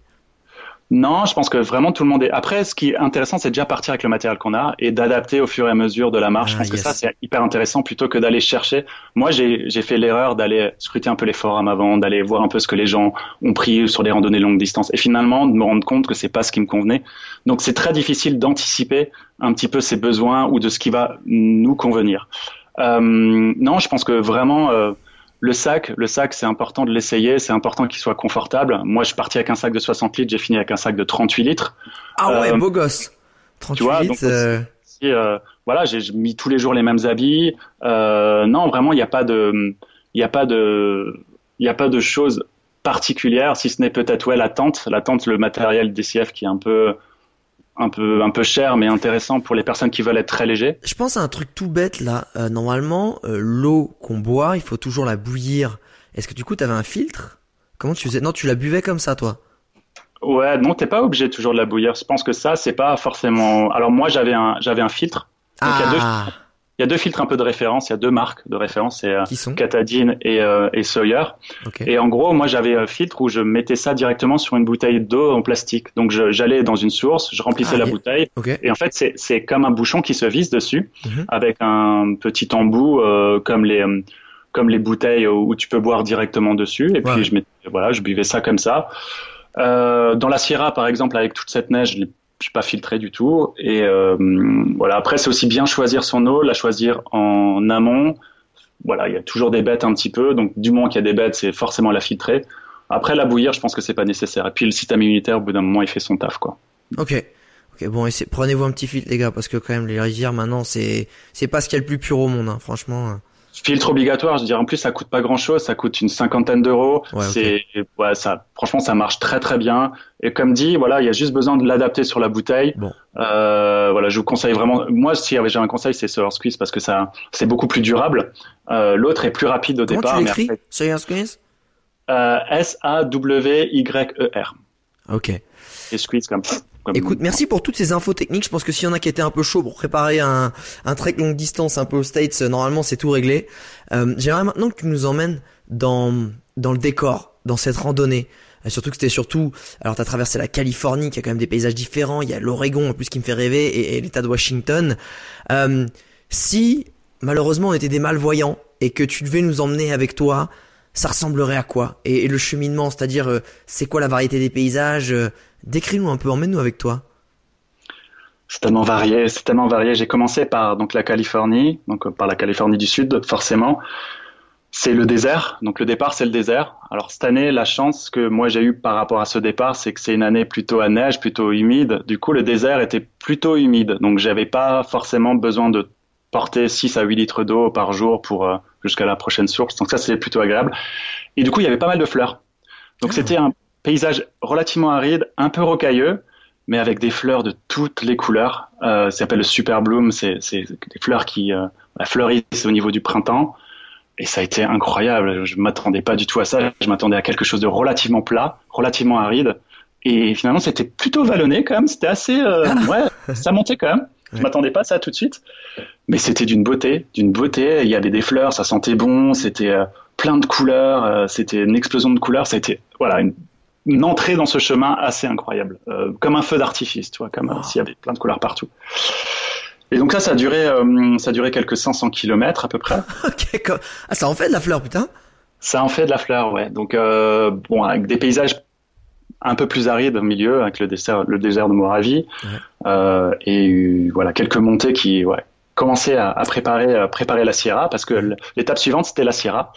Non, je pense que vraiment tout le monde est. Après, ce qui est intéressant, c'est déjà partir avec le matériel qu'on a et d'adapter au fur et à mesure de la marche. Ah, je pense yes. que ça, c'est hyper intéressant plutôt que d'aller chercher. Moi, j'ai, j'ai fait l'erreur d'aller scruter un peu les forums avant, d'aller voir un peu ce que les gens ont pris sur des randonnées longue distance et finalement de me rendre compte que c'est pas ce qui me convenait. Donc, c'est très difficile d'anticiper un petit peu ses besoins ou de ce qui va nous convenir. Euh, non, je pense que vraiment. Euh, Le sac, le sac, c'est important de l'essayer, c'est important qu'il soit confortable. Moi, je suis parti avec un sac de soixante litres, j'ai fini avec un sac de trente-huit litres.
Ah ouais, euh, beau gosse. trente-huit tu vois, litres. Donc, euh...
si, euh, voilà, j'ai, j'ai mis tous les jours les mêmes habits. Euh, non, vraiment, il n'y a pas de, il y a pas de, il y a pas de choses particulières, si ce n'est peut-être ouais la tente, la tente, le matériel D C F qui est un peu. un peu un peu cher mais intéressant pour les personnes qui veulent être très légers.
Je pense à un truc tout bête là. Euh, normalement, euh, l'eau qu'on boit, il faut toujours la bouillir. Est-ce que du coup, t'avais un filtre ? Comment tu faisais ? Non, tu la buvais comme ça, toi ?
Ouais, non, t'es pas obligé toujours de la bouillir. Je pense que ça, c'est pas forcément. Alors moi, j'avais un j'avais un filtre. Donc il y a deux. Il y a deux filtres un peu de référence, il y a deux marques de référence, c'est euh, Katadyn et, euh, et Sawyer. Okay. Et en gros, moi j'avais un filtre où je mettais ça directement sur une bouteille d'eau en plastique. Donc je, j'allais dans une source, je remplissais ah, la yeah. bouteille, okay. et en fait c'est, c'est comme un bouchon qui se visse dessus, mm-hmm. avec un petit embout euh, comme les euh, comme les bouteilles où tu peux boire directement dessus. Et ouais. puis je mettais, voilà, je buvais ça comme ça. Euh, dans la Sierra, par exemple, avec toute cette neige, je je suis pas filtré du tout et euh, voilà. Après, c'est aussi bien choisir son eau, la choisir en amont. Voilà, il y a toujours des bêtes un petit peu, donc du moment qu'il y a des bêtes, c'est forcément la filtrer. Après, la bouillir, je pense que c'est pas nécessaire. Et puis le système immunitaire, au bout d'un moment, il fait son taf, quoi.
Ok, ok, bon, et prenez-vous un petit filtre, les gars, parce que quand même les rivières maintenant, c'est c'est pas ce qu'il y a le plus pur au monde, hein, franchement.
Filtre obligatoire, je dirais. En plus, ça coûte pas grand-chose, ça coûte une cinquantaine d'euros.
Ouais,
c'est, okay. ouais, ça, franchement, ça marche très très bien. Et comme dit, voilà, il y a juste besoin de l'adapter sur la bouteille.
Bon.
Euh, voilà, je vous conseille vraiment. Moi, si j'ai un conseil, c'est Sour Squeeze parce que ça, c'est beaucoup plus durable. Euh, l'autre est plus rapide au
Comment
départ.
Comment tu l'écris,
après...
Sour Squeeze?
euh, S A W Y E R.
Ok.
Et Squeeze comme ça. Comme...
Écoute, merci pour toutes ces infos techniques. Je pense que s'il y en a qui étaient un peu chauds pour préparer un, un trek longue distance un peu aux States, normalement c'est tout réglé. Euh, j'aimerais maintenant que tu nous emmènes dans dans le décor, dans cette randonnée. Et surtout que c'était surtout, alors t'as traversé la Californie qui a quand même des paysages différents. Il y a l'Oregon en plus qui me fait rêver et, et l'État de Washington. Euh, si malheureusement on était des malvoyants et que tu devais nous emmener avec toi, ça ressemblerait à quoi? Et, et le cheminement, c'est-à-dire euh, c'est quoi la variété des paysages? euh, Décris-nous un peu, emmène-nous avec toi.
C'est tellement varié, c'est tellement varié. J'ai commencé par donc la Californie, donc par la Californie du Sud, forcément. C'est le désert, donc le départ c'est le désert. Alors cette année, la chance que moi j'ai eue par rapport à ce départ, c'est que c'est une année plutôt à neige, plutôt humide. Du coup, le désert était plutôt humide, donc j'avais pas forcément besoin de porter six à huit litres d'eau par jour pour euh, jusqu'à la prochaine source. Donc ça, c'était plutôt agréable. Et du coup, il y avait pas mal de fleurs. Donc ah. c'était un paysage relativement aride, un peu rocailleux, mais avec des fleurs de toutes les couleurs. Euh, ça s'appelle le Super Bloom, c'est, c'est des fleurs qui euh, fleurissent au niveau du printemps. Et ça a été incroyable. Je m'attendais pas du tout à ça. Je m'attendais à quelque chose de relativement plat, relativement aride. Et finalement, c'était plutôt vallonné quand même. C'était assez, euh, ouais, ça montait quand même. Je ouais. m'attendais pas à ça tout de suite. Mais c'était d'une beauté, d'une beauté. Il y avait des fleurs, ça sentait bon. C'était euh, plein de couleurs. Euh, c'était une explosion de couleurs. Ça a été, voilà, une une entrée dans ce chemin assez incroyable, euh, comme un feu d'artifice, tu vois, comme oh. euh, s'il y avait plein de couleurs partout. Et donc là, ça a duré, euh, ça a duré quelques cinq cents kilomètres à peu près.
Ok, quoi. Ah, ça en fait de la fleur, putain.
Ça en fait de la fleur, ouais. Donc euh, bon, avec des paysages un peu plus arides au milieu, avec le désert, le désert de Moravie, ouais. euh, et euh, voilà quelques montées qui, ouais, commençaient à, à préparer, à préparer la Sierra, parce que l'étape suivante c'était la Sierra.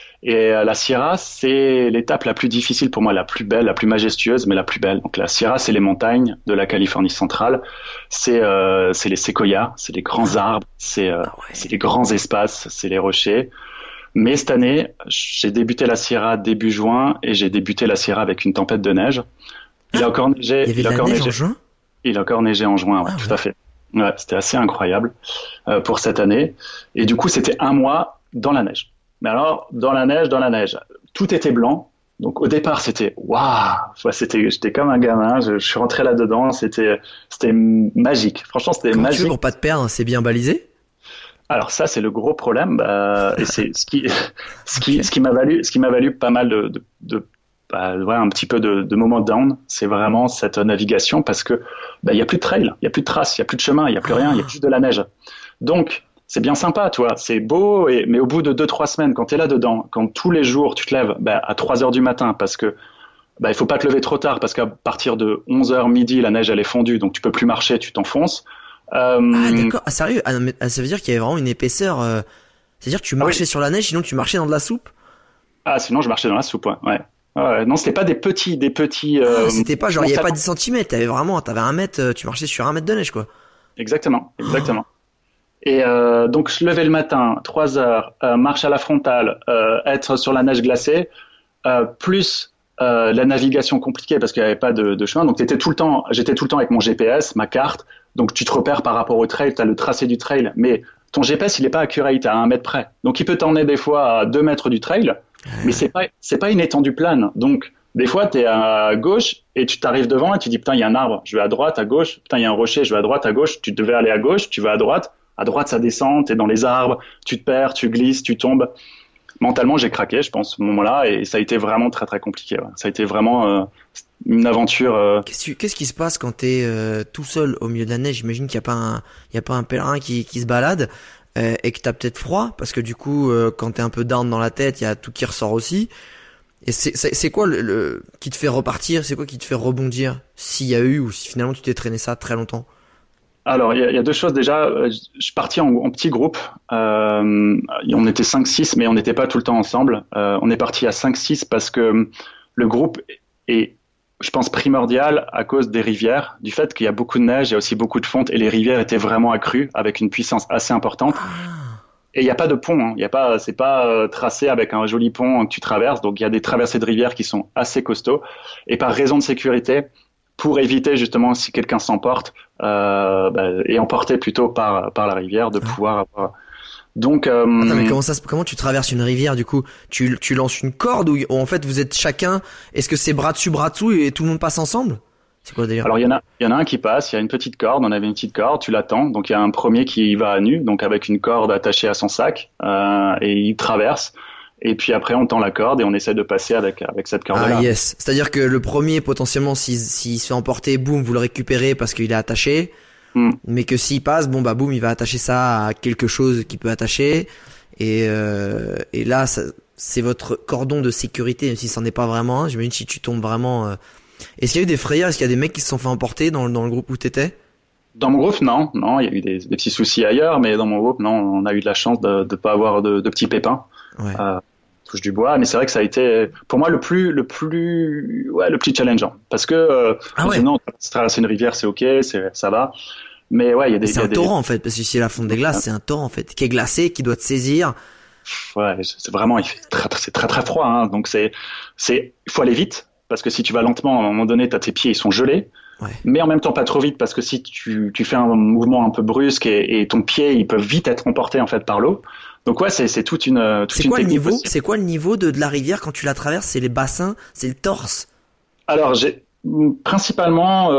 Et la Sierra, c'est l'étape la plus difficile pour moi, la plus belle, la plus majestueuse, mais la plus belle. Donc la Sierra, c'est les montagnes de la Californie centrale, c'est euh, c'est les séquoias, c'est les grands arbres, c'est euh, ah ouais. c'est les grands espaces, c'est les rochers. Mais cette année, j'ai débuté la Sierra début juin et j'ai débuté la Sierra avec une tempête de neige. Il a encore neigé.
Il y avait
il
de
a
la
encore
neige
neigé.
en juin.
Il a encore neigé en juin, ouais, ah, tout ouais. à fait. Ouais, c'était assez incroyable euh, pour cette année. Et du coup, c'était un mois dans la neige. Mais alors, dans la neige, dans la neige, tout était blanc. Donc au départ, c'était waouh, c'était, j'étais comme un gamin. Je, je suis rentré là-dedans, c'était, c'était magique. Franchement, c'était
Comment
magique.
Tu veux pour pas te perdre, c'est bien balisé.
Alors ça, c'est le gros problème, bah, et c'est ce qui, ce qui, okay. ce qui m'a valu, ce qui m'a valu pas mal de, de, de bah, ouais, un petit peu de, de moments down. C'est vraiment cette navigation parce que bah, il y a plus de trail, il y a plus de traces, il y a plus de chemin, il y a plus rien, il y a juste de la neige. Donc c'est bien sympa, tu vois, c'est beau, et, mais au bout de deux, trois semaines, quand t'es là-dedans, quand tous les jours tu te lèves bah, à trois heures du matin, parce que bah, il faut pas te lever trop tard, parce qu'à partir de onze heures midi, la neige elle est fondue, donc tu peux plus marcher, tu t'enfonces.
Euh... Ah d'accord, ah, sérieux, ah, mais, ah, ça veut dire qu'il y avait vraiment une épaisseur, euh... c'est-à-dire que tu marchais ah, oui. sur la neige, sinon tu marchais dans de la soupe?
Ah, sinon je marchais dans la soupe, ouais. ouais. ouais non, c'était pas des petits, des petits... Euh...
Ah, c'était pas genre, il y avait pas dix centimètres, t'avais vraiment, t'avais un mètre, tu marchais sur un mètre de neige, quoi.
Exactement, exactement. Oh. Et euh, donc se lever le matin, trois heures, euh, marche à la frontale, euh, être sur la neige glacée, euh, plus euh, la navigation compliquée parce qu'il n'y avait pas de, de chemin. Donc t'étais tout le temps, j'étais tout le temps avec mon G P S, ma carte. Donc tu te repères par rapport au trail, tu as le tracé du trail, mais ton G P S il n'est pas accurate à un mètre près. Donc il peut t'emmener des fois à deux mètres du trail, mais c'est pas c'est pas une étendue plane. Donc des fois tu es à gauche et tu t'arrives devant et tu dis putain il y a un arbre, je vais à droite, à gauche, putain il y a un rocher, je vais à droite, à gauche. Tu devais aller à gauche, tu vas à droite. À droite, ça descend, t'es dans les arbres, tu te perds, tu glisses, tu tombes. Mentalement, j'ai craqué, je pense, à ce moment-là, et ça a été vraiment très, très compliqué. Ouais. Ça a été vraiment euh, une aventure. Euh...
Qu'est-ce, qu'est-ce qui se passe quand t'es euh, tout seul au milieu de la neige? J'imagine qu'il n'y a pas un, il y a pas un pèlerin qui, qui se balade euh, et que t'as peut-être froid, parce que du coup, euh, quand t'es un peu down dans la tête, il y a tout qui ressort aussi. Et c'est, c'est, c'est quoi le, le qui te fait repartir? C'est quoi qui te fait rebondir, s'il y a eu ou si finalement tu t'es traîné ça très longtemps?
Alors, il y, y a deux choses. Déjà, je suis parti en, en petit groupe. Euh, on était cinq six, mais on n'était pas tout le temps ensemble. Euh, on est parti à cinq six parce que le groupe est, je pense, primordial à cause des rivières, du fait qu'il y a beaucoup de neige, il y a aussi beaucoup de fonte, et les rivières étaient vraiment accrues avec une puissance assez importante. Et il n'y a pas de pont, hein. Il y a pas, c'est pas euh, tracé avec un joli pont que tu traverses. Donc il y a des traversées de rivières qui sont assez costauds. Et par raison de sécurité, pour éviter justement si quelqu'un s'emporte, euh, bah, et emporté plutôt par par la rivière, de pouvoir avoir. Donc. Euh,
Attends, mais comment ça, comment tu traverses une rivière du coup? Tu tu lances une corde ou en fait vous êtes chacun? Est-ce que c'est bras dessus bras dessous et tout le monde passe ensemble? C'est quoi d'ailleurs?
Alors il y en a, il y en a un qui passe. Il y a une petite corde. On avait une petite corde. Tu l'attends. Donc il y a un premier qui va à nu, donc avec une corde attachée à son sac, euh, et il traverse. Et puis après on tend la corde et on essaie de passer avec avec cette corde-là.
Ah yes. C'est-à-dire que le premier potentiellement s'il s'il se fait emporter, boum, vous le récupérez parce qu'il est attaché. Mm. Mais que s'il passe, bon bah boum, il va attacher ça à quelque chose qui peut attacher. Et euh, et là ça, c'est votre cordon de sécurité, même si c'en est pas vraiment un. J'imagine si tu tombes vraiment. Euh... Est-ce qu'il y a eu des frayeurs? Est-ce qu'il y a des mecs qui se sont fait emporter dans, dans le groupe où t'étais?
Dans mon groupe, non. Non, il y a eu des, des petits soucis ailleurs, mais dans mon groupe, non. On a eu de la chance de ne pas avoir de, de petits pépins.
Ouais.
Euh, touche du bois. Mais c'est vrai que ça a été, pour moi, le plus, le plus, ouais, le plus challengeant. Parce que, euh,
ah ouais.
non, traverser une rivière, c'est ok, c'est, ça va. Mais ouais, il y a des.
C'est
y a
un
des...
torrent, en fait, parce que si c'est la fonte des glaces, c'est un torrent, en fait, qui est glacé, qui doit te saisir.
Ouais, c'est vraiment, il fait très, c'est très, très froid, hein. Donc c'est, c'est, il faut aller vite. Parce que si tu vas lentement, à un moment donné, t'as tes pieds, ils sont gelés.
Ouais.
Mais en même temps, pas trop vite, parce que si tu, tu fais un mouvement un peu brusque et, et ton pied, il peut vite être emporté, en fait, par l'eau. Donc ouais, c'est, c'est toute une, toute
c'est
une
quoi
technique
le niveau,
aussi.
c'est quoi le niveau de, de la rivière quand tu la traverses? C'est les bassins, c'est le torse?
Alors, j'ai, principalement,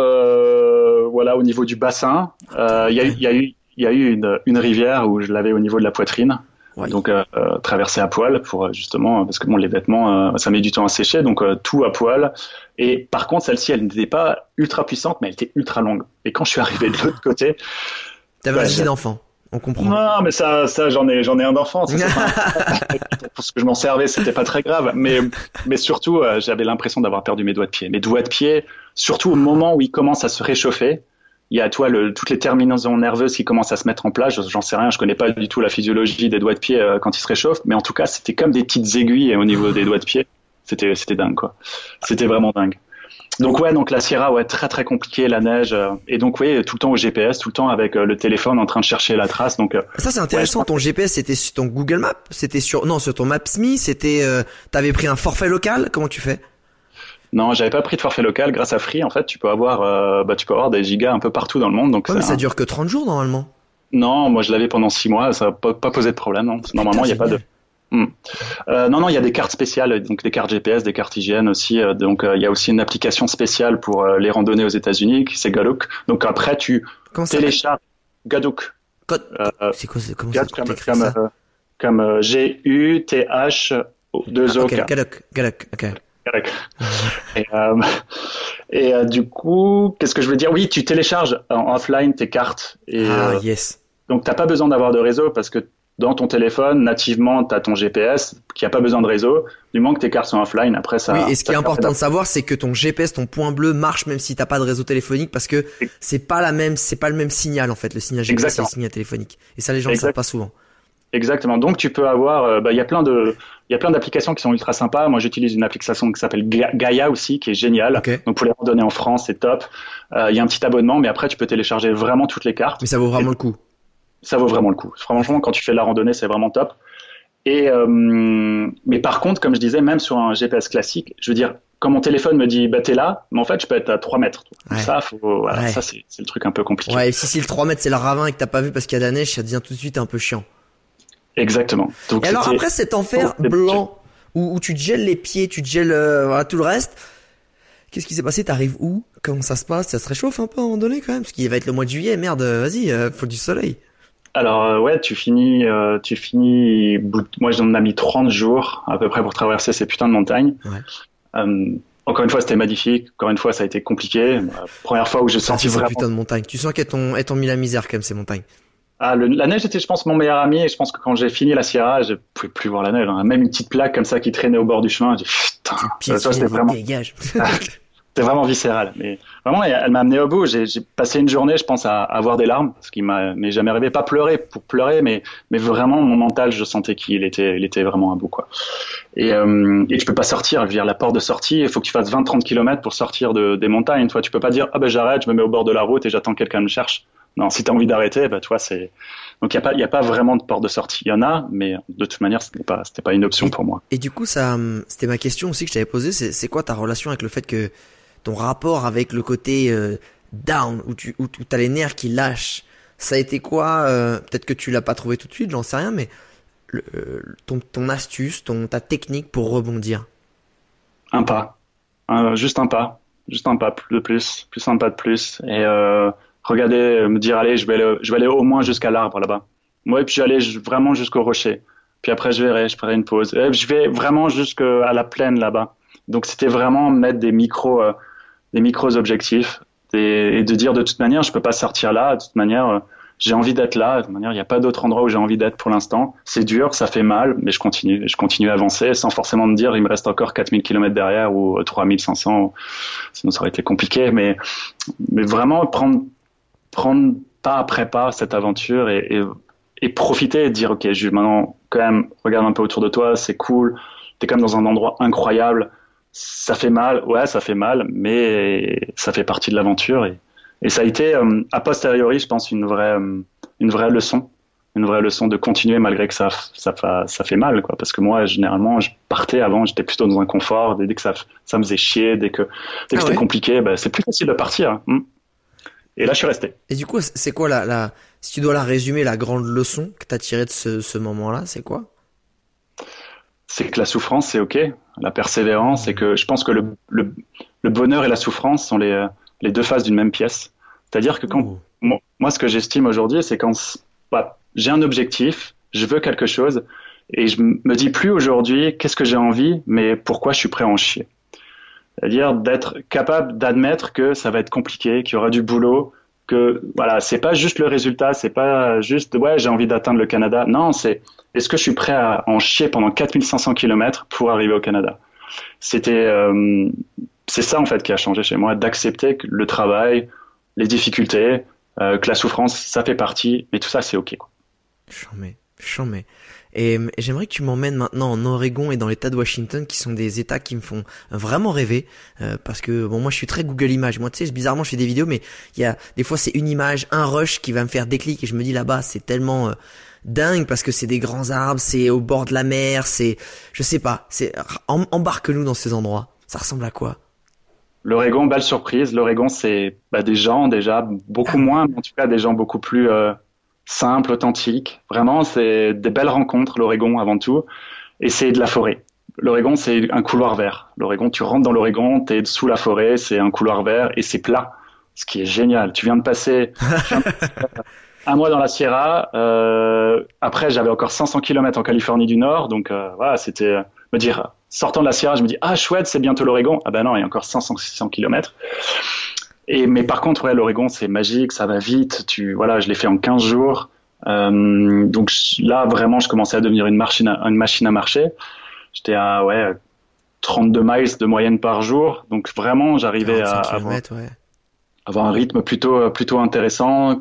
euh, voilà, au niveau du bassin, euh, il y a eu, il y a eu, il y a eu une, une rivière où je l'avais au niveau de la poitrine. Ouais. Donc euh, euh, traverser à poil pour justement parce que bon les vêtements euh, ça met du temps à sécher donc euh, tout à poil et par contre celle-ci elle n'était pas ultra puissante mais elle était ultra longue et quand je suis arrivé de l'autre côté
t'avais bah, un gilet d'enfant on comprend.
Non mais ça ça j'en ai j'en ai un d'enfant ça, c'est pas... pour ce que je m'en servais c'était pas très grave mais mais surtout euh, j'avais l'impression d'avoir perdu mes doigts de pied mes doigts de pied surtout au moment où ils commencent à se réchauffer. Il y a toi le, toutes les terminaisons nerveuses qui commencent à se mettre en place. J'en sais rien, je connais pas du tout la physiologie des doigts de pied euh, quand ils se réchauffent, mais en tout cas c'était comme des petites aiguilles au niveau des doigts de pied. C'était c'était dingue quoi. C'était vraiment dingue. Donc ouais, donc la Sierra ouais très très compliqué, la neige euh, et donc oui tout le temps au G P S, tout le temps avec euh, le téléphone en train de chercher la trace. Donc euh,
ça c'est intéressant. Ouais, ton G P S c'était sur ton Google Maps, c'était sur non sur ton Maps.me, c'était euh, t'avais pris un forfait local. Comment tu fais?
Non, j'avais pas pris de forfait local. Grâce à Free, en fait, tu peux avoir, euh, bah, tu peux avoir des gigas un peu partout dans le monde. Donc
ouais, mais ça
un...
dure que trente jours normalement.
Non, moi je l'avais pendant six mois. Ça n'a pas, pas posé de problème. Non. Normalement, il y a pas de. Hmm. Euh, non, non, il y a des cartes spéciales, donc des cartes G P S, des cartes hygiène aussi. Euh, donc il euh, y a aussi une application spéciale pour euh, les randonnées aux États-Unis, qui c'est Gadook. Donc après, tu
comment
télécharges Gadook.
God... Euh, c'est quoi, c'est comment ça,
comme,
comme ça
euh, comme euh, G U T H deux O K.
Ah, ok, Gadook, Gadook, ok.
Et, euh, et euh, du coup, qu'est-ce que je veux dire? Oui, tu télécharges en offline tes cartes. Et,
ah,
euh,
yes.
Donc, t'as pas besoin d'avoir de réseau parce que dans ton téléphone, nativement, t'as ton G P S qui a pas besoin de réseau. Du moment que tes cartes sont offline, après ça.
Oui, et ce qui est important
de
de savoir, c'est que ton G P S, ton point bleu marche même si t'as pas de réseau téléphonique parce que c'est pas la même, c'est pas le même signal en fait. Le signal G P S, c'est le signal téléphonique. Et ça, les gens ne savent pas souvent.
Exactement. Donc tu peux avoir, euh, bah il y a plein de, il y a plein d'applications qui sont ultra sympas. Moi j'utilise une application qui s'appelle Ga- Gaia aussi, qui est géniale.
Okay.
Donc pour les randonnées en France, c'est top. Il euh, y a un petit abonnement, mais après tu peux télécharger vraiment toutes les cartes.
Mais ça vaut vraiment Et le coup.
Ça vaut vraiment le coup. Franchement, quand tu fais de la randonnée, c'est vraiment top. Et euh, mais par contre, comme je disais, même sur un G P S classique, je veux dire, quand mon téléphone me dit bah t'es là, mais en fait je peux être à trois mètres. Ouais. Ça, faut, voilà, ouais. ça c'est, c'est le truc un peu compliqué.
Ouais. Et si c'est le trois mètres, c'est le ravin et que t'as pas vu parce qu'il y a de la neige, ça devient tout de suite un peu chiant.
Exactement.
Donc, et alors après cet enfer oh, blanc où, où tu te gèles les pieds, tu te gèles euh, voilà, tout le reste, qu'est-ce qui s'est passé? T'arrives où? Comment ça se passe? Ça se réchauffe un peu à un moment donné quand même? Parce qu'il va être le mois de juillet, merde, vas-y, euh, faut du soleil.
Alors euh, ouais, tu finis, euh, tu finis. Moi, j'en ai mis trente jours à peu près pour traverser ces putains de montagnes.
Ouais.
Euh, encore une fois, c'était magnifique. Encore une fois, ça a été compliqué. La première fois où j'ai senti vraiment.
Ces putains de montagnes. Tu sens qu'elles t'ont, elles t'ont mis la misère quand même ces montagnes.
Ah, le, la neige était, je pense, mon meilleur ami. Et je pense que quand j'ai fini la Sierra, je pouvais plus voir la neige. Hein. Même une petite plaque comme ça qui traînait au bord du chemin. J'ai dit putain. Ça, c'était vraiment.
Dégage.
C'était vraiment viscéral. Mais vraiment, elle m'a amené au bout. J'ai, j'ai passé une journée, je pense, à, à avoir des larmes, ce qui m'a, m'est jamais arrivé. Pas pleurer pour pleurer, mais, mais vraiment, mon mental, je sentais qu'il était, il était vraiment à bout, quoi. Et, euh, et tu peux pas sortir. Je veux dire, la porte de sortie, il faut que tu fasses vingt trente kilomètres pour sortir de, des montagnes. Toi, tu peux pas dire, ah ben, j'arrête, je me mets au bord de la route et j'attends que quelqu'un me cherche. Non, si tu as envie d'arrêter, bah, toi, c'est. Donc, il n'y a, pas, y a pas vraiment de porte de sortie. Il y en a, mais de toute manière, ce n'était pas, c'était pas une option
et,
pour moi.
Et du coup, ça, c'était ma question aussi que je t'avais posée. C'est, c'est quoi ta relation avec le fait que ton rapport avec le côté euh, down, où tu où, où t'as les nerfs qui lâchent, ça a été quoi euh, peut-être que tu l'as pas trouvé tout de suite, j'en sais rien, mais le, ton, ton astuce, ton, ta technique pour rebondir.
Un pas. Un, juste un pas. Juste un pas de plus. Plus un pas de plus. Et euh, regarder, me dire, allez, je vais aller, je vais aller au moins jusqu'à l'arbre là-bas. Ouais, puis j'allais vraiment jusqu'au rocher. Puis après, je verrai, je ferai une pause. Et je vais vraiment jusqu'à la plaine là-bas. Donc, c'était vraiment mettre des micros, euh, des micros objectifs et, et de dire de toute manière, je peux pas sortir là. De toute manière, euh, j'ai envie d'être là. De toute manière, il n'y a pas d'autre endroit où j'ai envie d'être pour l'instant. C'est dur, ça fait mal, mais je continue. Je continue à avancer sans forcément me dire, il me reste encore quatre mille kilomètres derrière ou trois mille cinq cents. Sinon, ça aurait été compliqué. Mais, mais vraiment prendre, prendre pas après pas cette aventure et, et, et profiter et dire, ok, je maintenant quand même regarde un peu autour de toi, c'est cool. T'es quand même dans un endroit incroyable. Ça fait mal, ouais, ça fait mal, mais ça fait partie de l'aventure et, et ça a été euh, a posteriori, je pense, une vraie, euh, une vraie leçon, une vraie leçon de continuer malgré que ça, ça, ça, ça fait mal, quoi. Parce que moi, généralement, je partais avant, j'étais plutôt dans un confort. Dès que ça, ça me faisait chier, dès que, dès que ah c'était ouais. compliqué, bah, c'est plus facile de partir. Hein. Et là, je suis resté.
Et du coup, c'est quoi la, la, si tu dois la résumer, la grande leçon que t'as tirée de ce, ce moment-là, c'est quoi?
C'est que la souffrance, c'est ok. La persévérance, c'est que je pense que le, le, le bonheur et la souffrance sont les, les deux faces d'une même pièce. C'est-à-dire que quand, oh. moi, moi, ce que j'estime aujourd'hui, c'est quand bah, j'ai un objectif, je veux quelque chose, et je me dis plus aujourd'hui qu'est-ce que j'ai envie, mais pourquoi je suis prêt à en chier. C'est-à-dire d'être capable d'admettre que ça va être compliqué, qu'il y aura du boulot, que voilà, c'est pas juste le résultat, c'est pas juste ouais, j'ai envie d'atteindre le Canada. Non, c'est est-ce que je suis prêt à en chier pendant quatre mille cinq cents kilomètres pour arriver au Canada? C'était euh, c'est ça en fait qui a changé chez moi, d'accepter que le travail, les difficultés, euh, que la souffrance, ça fait partie, mais tout ça c'est ok, quoi.
Chambé, chambé. Et, et j'aimerais que tu m'emmènes maintenant en Oregon et dans l'État de Washington, qui sont des États qui me font vraiment rêver, euh, parce que bon, moi je suis très Google Images. Moi, tu sais, bizarrement, je fais des vidéos, mais il y a des fois c'est une image, un rush qui va me faire déclic, et je me dis là-bas, c'est tellement euh, dingue parce que c'est des grands arbres, c'est au bord de la mer, c'est, je sais pas, c'est em, embarque-nous dans ces endroits. Ça ressemble à quoi?
L'Oregon, belle surprise. L'Oregon, c'est bah, des gens déjà beaucoup ah. moins, mais en tout cas des gens beaucoup plus euh, simples, authentiques. Vraiment, c'est des belles rencontres. L'Oregon avant tout, et c'est de la forêt. L'Oregon, c'est un couloir vert. L'Oregon, tu rentres dans l'Oregon, t'es sous la forêt, c'est un couloir vert et c'est plat, ce qui est génial. Tu viens de passer, viens de passer un mois dans la Sierra. Euh, après, j'avais encore cinq cents kilomètres en Californie du Nord, donc euh, voilà, c'était euh, me dire. Sortant de la Sierra, je me dis ah chouette, c'est bientôt l'Oregon. Ah ben non, il y a encore cinq cents six cents kilomètres. Et mais par contre, ouais, l'Oregon c'est magique, ça va vite. Tu voilà, je l'ai fait en quinze jours. Euh, donc là vraiment, je commençais à devenir une machine à, une machine à marcher. J'étais à ouais trente-deux miles de moyenne par jour. Donc vraiment, j'arrivais à avoir, ouais. avoir un rythme plutôt plutôt intéressant.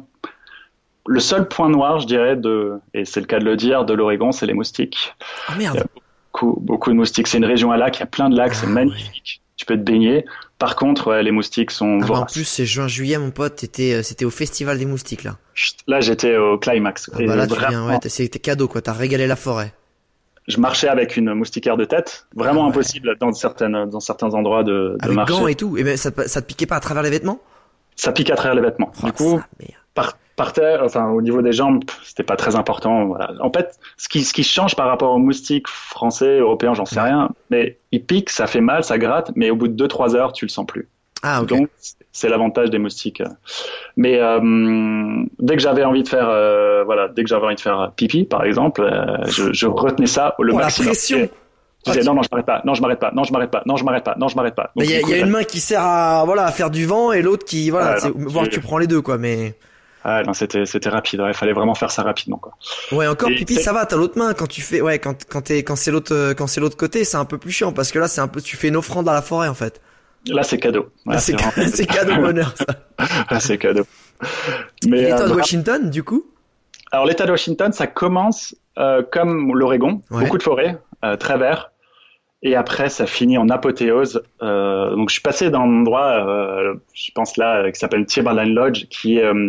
Le seul point noir, je dirais, de et c'est le cas de le dire, de l'Oregon, c'est les moustiques.
Ah merde.
Beaucoup, beaucoup de moustiques. C'est une région à lac, il y a plein de lacs, ah, c'est magnifique. Ouais. Tu peux te baigner. Par contre, ouais, les moustiques sont
ah,
voraces.
En plus, c'est juin-juillet, mon pote. T'étais, c'était au festival des moustiques, là.
Là, j'étais au climax.
Ah, bah là, tu viens, ouais, c'était cadeau, quoi. T'as régalé la forêt.
Je marchais avec une moustiquaire de tête. Vraiment ah, ouais. impossible dans certaines, dans certains endroits de, de
avec
marcher.
Avec gants et tout. Et ben, ça, ça te piquait pas à travers les vêtements?
Ça pique à travers les vêtements.
Oh,
du coup,
ça,
par, par terre, enfin, au niveau des jambes, c'était pas très important. Voilà. En fait, ce qui, ce qui change par rapport aux moustiques français, européens, j'en sais ouais. rien, mais ils piquent, ça fait mal, ça gratte, mais au bout de deux trois heures, tu le sens plus.
Ah, ok.
Donc, c'est l'avantage des moustiques. Mais euh, dès que j'avais envie de faire, euh, voilà, dès que j'avais envie de faire pipi, par exemple, euh, je, je retenais ça le
oh,
maximum.
La pression.
Je disais, non, non, je m'arrête pas, non, je m'arrête pas, non, je m'arrête pas, non, je m'arrête pas, non, je m'arrête pas.
Donc, mais il y a, coup, y a une main qui sert à, voilà, à faire du vent et l'autre qui, voilà, ah, non, voir que tu prends les deux, quoi, mais.
Ah, non, c'était, c'était rapide, il fallait vraiment faire ça rapidement, quoi.
Ouais, encore
et
pipi,
c'est...
ça va, t'as l'autre main, quand tu fais, ouais, quand, quand t'es, quand c'est l'autre, quand c'est l'autre côté, c'est un peu plus chiant, parce que là, c'est un peu, tu fais une offrande à la forêt, en fait.
Là, c'est cadeau.
Là, là c'est, c'est, vraiment... c'est cadeau bonheur, ça.
Là, c'est cadeau. Mais,
l'État
euh,
de Washington, du coup?
Alors, l'État de Washington, ça commence, euh, comme l'Oregon. Ouais. Beaucoup de forêts, euh, très vert. Et après, ça finit en apothéose. Euh, donc, je suis passé dans un endroit, euh, je pense là, qui s'appelle Timberline Lodge, qui est euh,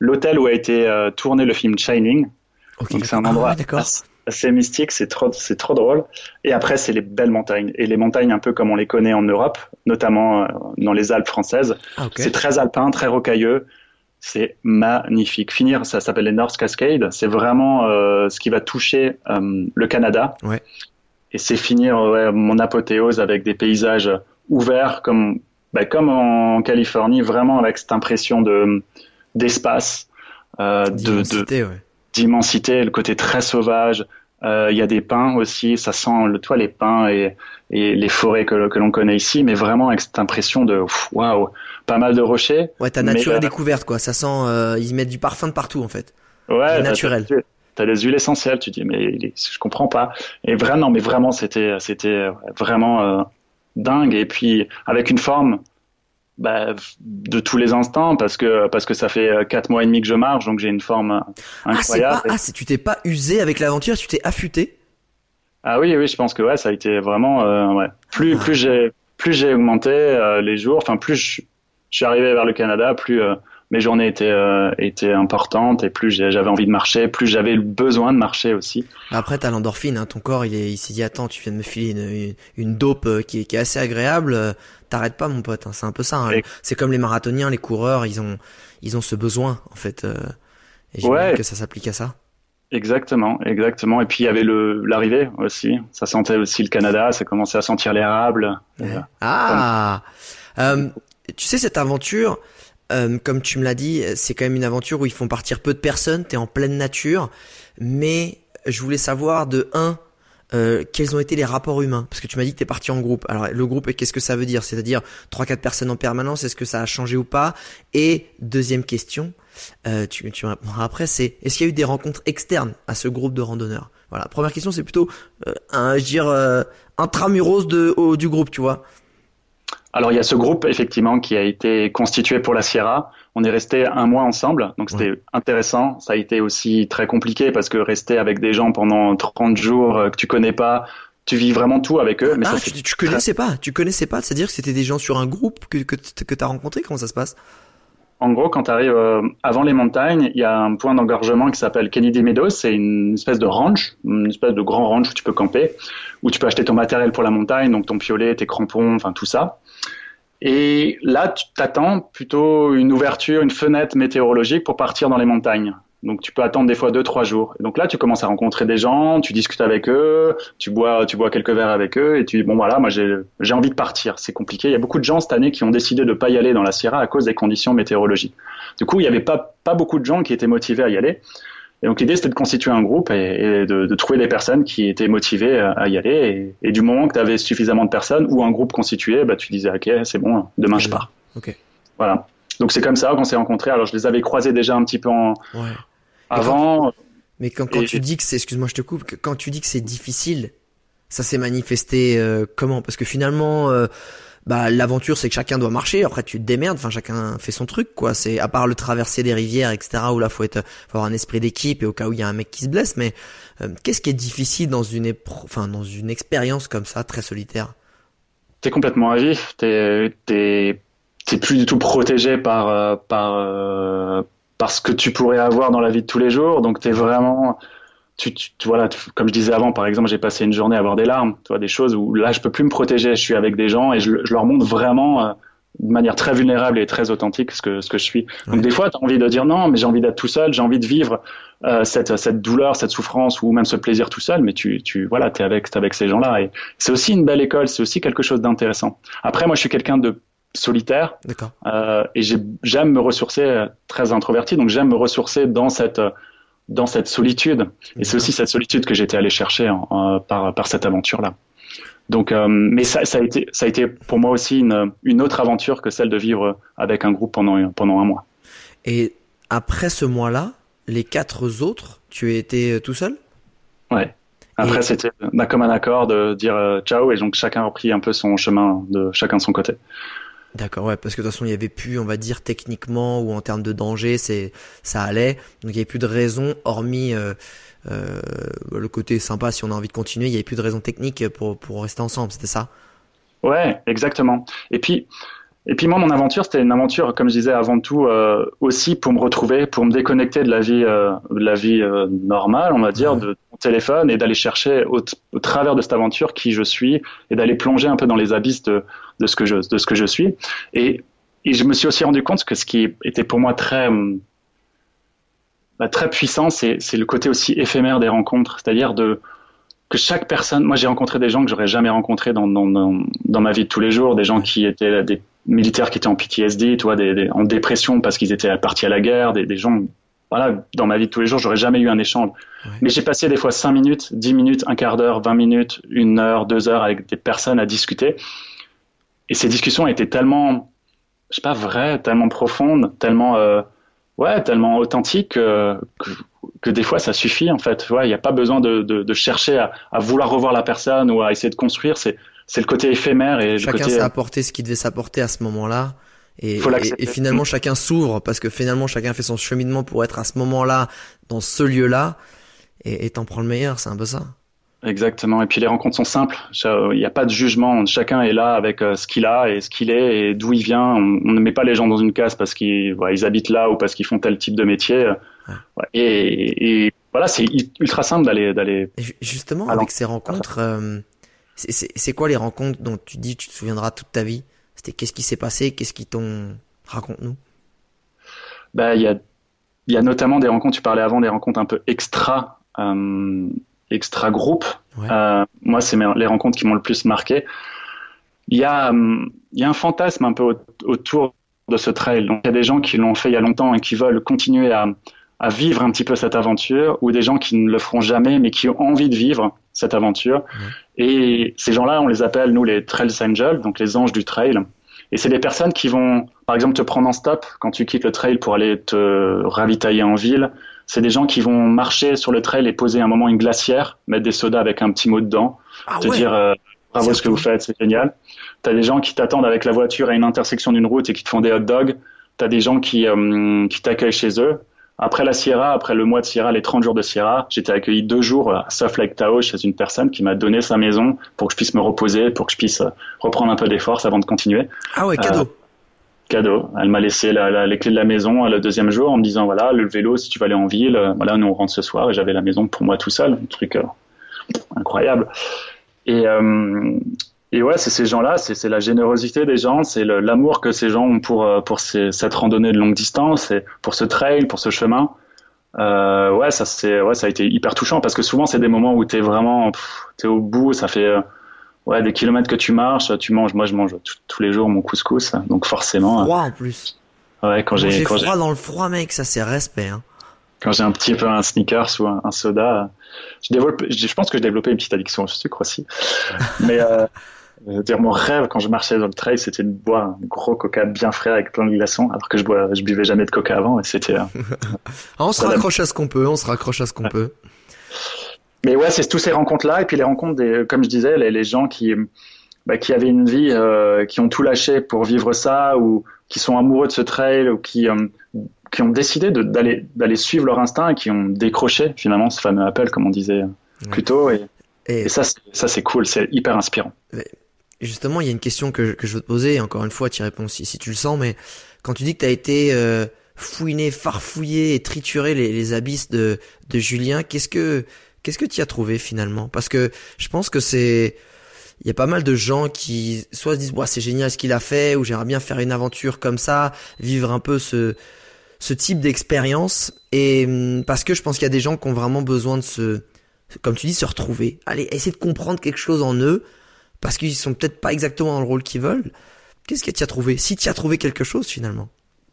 l'hôtel où a été euh, tourné le film Shining.
Okay,
donc c'est un endroit
ah,
assez, assez mystique, c'est trop, c'est trop drôle. Et après, c'est les belles montagnes. Et les montagnes un peu comme on les connaît en Europe, notamment euh, dans les Alpes françaises.
Ah, okay.
C'est très alpin, très rocailleux. C'est magnifique. Finir, ça s'appelle les North Cascades. C'est vraiment euh, ce qui va toucher euh, le Canada.
Ouais.
Et c'est finir ouais, mon apothéose avec des paysages ouverts comme, bah, comme en Californie, vraiment avec cette impression de, d'espace, euh,
d'immensité,
de, de,
ouais.
d'immensité, le côté très sauvage. Il euh, y a des pins aussi, ça sent le toit, les pins et, et les forêts que, que l'on connaît ici, mais vraiment avec cette impression de waouh, pas mal de rochers.
Ouais, ta nature
mais,
est découverte, quoi. Ça sent, euh, ils mettent du parfum de partout, en fait.
Ouais,
c'est naturel.
T'as, t'as des huiles essentielles, tu dis, mais je comprends pas. Et vraiment, mais vraiment, c'était, c'était vraiment euh, dingue. Et puis avec une forme. Bah, de tous les instants parce que parce que ça fait quatre mois et demi que je marche, donc j'ai une forme incroyable.
Ah, c'est pas, ah c'est, tu t'es pas usé avec l'aventure, tu t'es affûté.
Ah oui oui, je pense que ouais, ça a été vraiment euh, ouais. Plus ah. plus j'ai plus j'ai augmenté euh, les jours, enfin plus je, je suis arrivé vers le Canada, plus euh, mes journées étaient euh, étaient importantes et plus j'avais envie de marcher, plus j'avais besoin de marcher aussi.
Après t'as l'endorphine, hein, ton corps il est il s'est dit attends, tu viens de me filer une une, une dope qui est qui est assez agréable. T'arrêtes pas, mon pote, hein, c'est un peu ça. Hein. Et... C'est comme les marathoniens, les coureurs, ils ont, ils ont ce besoin, en fait. Euh, et j'imagine ouais. que ça s'applique à ça.
Exactement, exactement. Et puis il y avait le l'arrivée aussi. Ça sentait aussi le Canada, ça commençait à sentir l'érable.
Ouais. Ah, euh, tu sais cette aventure, euh, comme tu me l'as dit, c'est quand même une aventure où ils font partir peu de personnes. T'es en pleine nature, mais je voulais savoir de un. Euh, quels ont été les rapports humains? Parce que tu m'as dit que t'es parti en groupe. Alors le groupe, qu'est-ce que ça veut dire? C'est-à-dire trois quatre personnes en permanence, est-ce que ça a changé ou pas? Et deuxième question, euh, tu, tu me répondras après, c'est est-ce qu'il y a eu des rencontres externes à ce groupe de randonneurs? Voilà, première question, c'est plutôt euh, un, je veux dire, euh, intramuros de, au, du groupe, tu vois.
Alors il y a ce groupe effectivement qui a été constitué pour la Sierra. On est resté un mois ensemble, donc c'était ouais. intéressant. Ça a été aussi très compliqué parce que rester avec des gens pendant trente jours euh, que tu connais pas, tu vis vraiment tout avec eux. Mais
ah,
ça,
tu, tu connaissais très... pas, tu connaissais pas, c'est-à-dire que c'était des gens sur un groupe que que, que t'as rencontré. Comment ça se passe?
En gros, quand tu arrives euh, avant les montagnes, il y a un point d'engorgement qui s'appelle Kennedy Meadows. C'est une espèce de ranch, une espèce de grand ranch où tu peux camper, où tu peux acheter ton matériel pour la montagne, donc ton piolet, tes crampons, enfin tout ça. Et là, tu t'attends plutôt une ouverture, une fenêtre météorologique pour partir dans les montagnes. Donc, tu peux attendre des fois deux, trois jours. Et donc là, tu commences à rencontrer des gens, tu discutes avec eux, tu bois, tu bois quelques verres avec eux et tu dis, bon, voilà, moi, j'ai, j'ai envie de partir. C'est compliqué. Il y a beaucoup de gens cette année qui ont décidé de pas y aller dans la Sierra à cause des conditions météorologiques. Du coup, il y avait pas, pas beaucoup de gens qui étaient motivés à y aller. Et donc l'idée c'était de constituer un groupe et, et de, de trouver des personnes qui étaient motivées à y aller. Et, et du moment que tu avais suffisamment de personnes ou un groupe constitué, bah, tu disais ok c'est bon, demain je pars.
Okay.
Voilà. Donc c'est comme ça qu'on s'est rencontrés. Alors je les avais croisés déjà un petit peu en
ouais.
avant.
Quand, mais quand, quand
et,
tu dis que c'est, excuse-moi je te coupe, que quand tu dis que c'est difficile, ça s'est manifesté euh, comment? Parce que finalement euh, bah l'aventure c'est que chacun doit marcher, après tu te démerdes, enfin chacun fait son truc quoi, c'est à part le traverser des rivières etc où là faut être faut avoir un esprit d'équipe et au cas où il y a un mec qui se blesse, mais euh, qu'est-ce qui est difficile dans une épro- enfin dans une expérience comme ça très solitaire?
T'es complètement à vif, t'es t'es t'es plus du tout protégé par euh, par euh, par ce que tu pourrais avoir dans la vie de tous les jours, donc t'es vraiment Tu, tu, tu, voilà, tu, comme je disais avant, par exemple, j'ai passé une journée à avoir des larmes, tu vois, des choses où là, je peux plus me protéger. Je suis avec des gens et je, je leur montre vraiment euh, de manière très vulnérable et très authentique ce que ce que je suis. Donc ouais. Des fois, tu as envie de dire non, mais j'ai envie d'être tout seul, j'ai envie de vivre euh, cette cette douleur, cette souffrance ou même ce plaisir tout seul. Mais tu tu voilà, t'es avec t'es avec ces gens-là et c'est aussi une belle école, c'est aussi quelque chose d'intéressant. Après, moi, je suis quelqu'un de solitaire.
D'accord.
Euh, et j'ai, j'aime me ressourcer, euh, très introverti, donc j'aime me ressourcer dans cette euh, dans cette solitude. Et c'est aussi cette solitude que j'étais allé chercher en, en, par, par cette aventure-là. Donc, euh, mais ça, ça a été, ça a été pour moi aussi une, une autre aventure que celle de vivre avec un groupe pendant, pendant un mois.
Et après ce mois-là, les quatre autres, tu étais tout seul?
Ouais. Après, et... c'était d'un commun accord de dire euh, ciao, et donc chacun a repris un peu son chemin de chacun de son côté.
D'accord, ouais, parce que de toute façon, il y avait plus, on va dire, techniquement ou en termes de danger, c'est, ça allait. Donc, il y avait plus de raison, hormis euh, euh, le côté sympa, si on a envie de continuer, il y avait plus de raison technique pour pour rester ensemble, c'était ça?
Ouais, exactement. Et puis, Et puis moi, mon aventure, c'était une aventure, comme je disais avant tout, euh, aussi pour me retrouver, pour me déconnecter de la vie, euh, de la vie euh, normale, on va dire, de mon téléphone, et d'aller chercher au, t- au travers de cette aventure qui je suis, et d'aller plonger un peu dans les abysses de, de ce que je, de ce que je suis. Et, et je me suis aussi rendu compte que ce qui était pour moi très, bah, très puissant, c'est, c'est le côté aussi éphémère des rencontres, c'est-à-dire de que chaque personne, moi j'ai rencontré des gens que j'aurais jamais rencontrés dans, dans, dans, dans ma vie de tous les jours, des gens qui étaient des militaires qui étaient en P T S D, tu vois, des, des, en dépression parce qu'ils étaient partis à la guerre, des, des gens, voilà, dans ma vie de tous les jours, j'aurais jamais eu un échange. Ouais. Mais j'ai passé des fois cinq minutes, dix minutes, un quart d'heure, vingt minutes, une heure, deux heures avec des personnes à discuter. Et ces discussions étaient tellement, je sais pas, vraies, tellement profondes, tellement, euh, ouais, tellement authentiques euh, que, que des fois ça suffit en fait. Il n'y a pas besoin de, de, de chercher à, à vouloir revoir la personne ou à essayer de construire. C'est c'est le côté éphémère et
chacun
le côté...
s'est apporté ce qu'il devait s'apporter à ce moment-là et, et, et finalement chacun s'ouvre parce que finalement chacun fait son cheminement pour être à ce moment-là dans ce lieu-là et t'en prends le meilleur, c'est un peu ça.
Exactement, et puis les rencontres sont simples, il n'y a pas de jugement, chacun est là avec ce qu'il a et ce qu'il est et d'où il vient. On, on ne met pas les gens dans une case parce qu'ils voilà, ils habitent là ou parce qu'ils font tel type de métier. Ouais. Ouais, et, et voilà, c'est ultra simple d'aller d'aller.
Et justement, avec ces rencontres, euh, c'est, c'est, c'est quoi les rencontres dont tu dis tu te souviendras toute ta vie? C'était qu'est-ce qui s'est passé, qu'est-ce qui t'ont raconte-nous.
Ben il y a il y a notamment des rencontres. Tu parlais avant des rencontres un peu extra. Euh, extra groupe. Ouais. Euh, moi, c'est mes, les rencontres qui m'ont le plus marqué. Il y a, il y a un fantasme un peu au, autour de ce trail. Donc, il y a des gens qui l'ont fait il y a longtemps et qui veulent continuer à, à vivre un petit peu cette aventure, ou des gens qui ne le feront jamais, mais qui ont envie de vivre cette aventure. Ouais. Et ces gens-là, on les appelle, nous, les Trails Angels, donc les anges du trail. Et c'est des personnes qui vont, par exemple, te prendre en stop quand tu quittes le trail pour aller te ravitailler en ville. C'est des gens qui vont marcher sur le trail et poser un moment une glacière, mettre des sodas avec un petit mot dedans, ah te ouais. dire euh, bravo c'est ce que cool. Vous faites, c'est génial. T'as des gens qui t'attendent avec la voiture à une intersection d'une route et qui te font des hot dogs. T'as des gens qui euh, qui t'accueillent chez eux. Après la Sierra, après le mois de Sierra, les trente jours de Sierra, j'étais accueilli deux jours à South Lake Tahoe chez une personne qui m'a donné sa maison pour que je puisse me reposer, pour que je puisse reprendre un peu des forces avant de continuer.
Ah ouais, cadeau. Euh,
Cadeau. Elle m'a laissé la, la, les clés de la maison le deuxième jour en me disant voilà, le vélo, si tu vas aller en ville, voilà, nous on rentre ce soir et j'avais la maison pour moi tout seul. Un truc euh, incroyable. Et, euh, et ouais, c'est ces gens-là, c'est, c'est la générosité des gens, c'est le, l'amour que ces gens ont pour, pour ces, cette randonnée de longue distance et pour ce trail, pour ce chemin. Euh, ouais, ça, c'est, ouais, ça a été hyper touchant parce que souvent c'est des moments où t'es vraiment, pff, t'es au bout, ça fait. Euh, Ouais, des kilomètres que tu marches, tu manges. Moi, je mange t- tous les jours mon couscous, donc forcément.
Froid en plus.
Ouais, quand j'ai,
j'ai
quand
froid
j'ai...
dans le froid, mec, ça c'est respect. Hein.
Quand j'ai un petit peu un sneakers ou un, un soda, je développe. Je pense que j'ai développé une petite addiction au sucre aussi. Mais euh, je veux dire, mon rêve quand je marchais dans le trail, c'était de boire un gros Coca bien frais avec plein de glaçons, alors que je bois, je buvais jamais de Coca avant, et c'était. Euh,
ah, on se raccroche la... à ce qu'on peut, on se raccroche à ce qu'on ouais. peut.
Mais ouais, c'est tous ces rencontres-là, et puis les rencontres des, comme je disais, les, les gens qui. Bah, qui avaient une vie, euh, qui ont tout lâché pour vivre ça, ou qui sont amoureux de ce trail, ou qui euh, qui ont décidé de, d'aller d'aller suivre leur instinct et qui ont décroché finalement ce fameux appel, comme on disait ouais. plus tôt. Et, et, et ça, c'est, ça c'est cool, c'est hyper inspirant.
Justement, il y a une question que que je veux te poser. Encore une fois, tu y réponds si si tu le sens, mais quand tu dis que tu as été euh, fouiné, farfouillé et trituré les, les abysses de de Julien, qu'est-ce que qu'est-ce que tu y as trouvé finalement? Parce que je pense que c'est il y a pas mal de gens qui soit se disent ouais, c'est génial ce qu'il a fait ou j'aimerais bien faire une aventure comme ça, vivre un peu ce ce type d'expérience et parce que je pense qu'il y a des gens qui ont vraiment besoin de se comme tu dis se retrouver, aller essayer de comprendre quelque chose en eux parce qu'ils sont peut-être pas exactement dans le rôle qu'ils veulent. Qu'est-ce que tu as trouvé? Si tu as trouvé quelque chose finalement.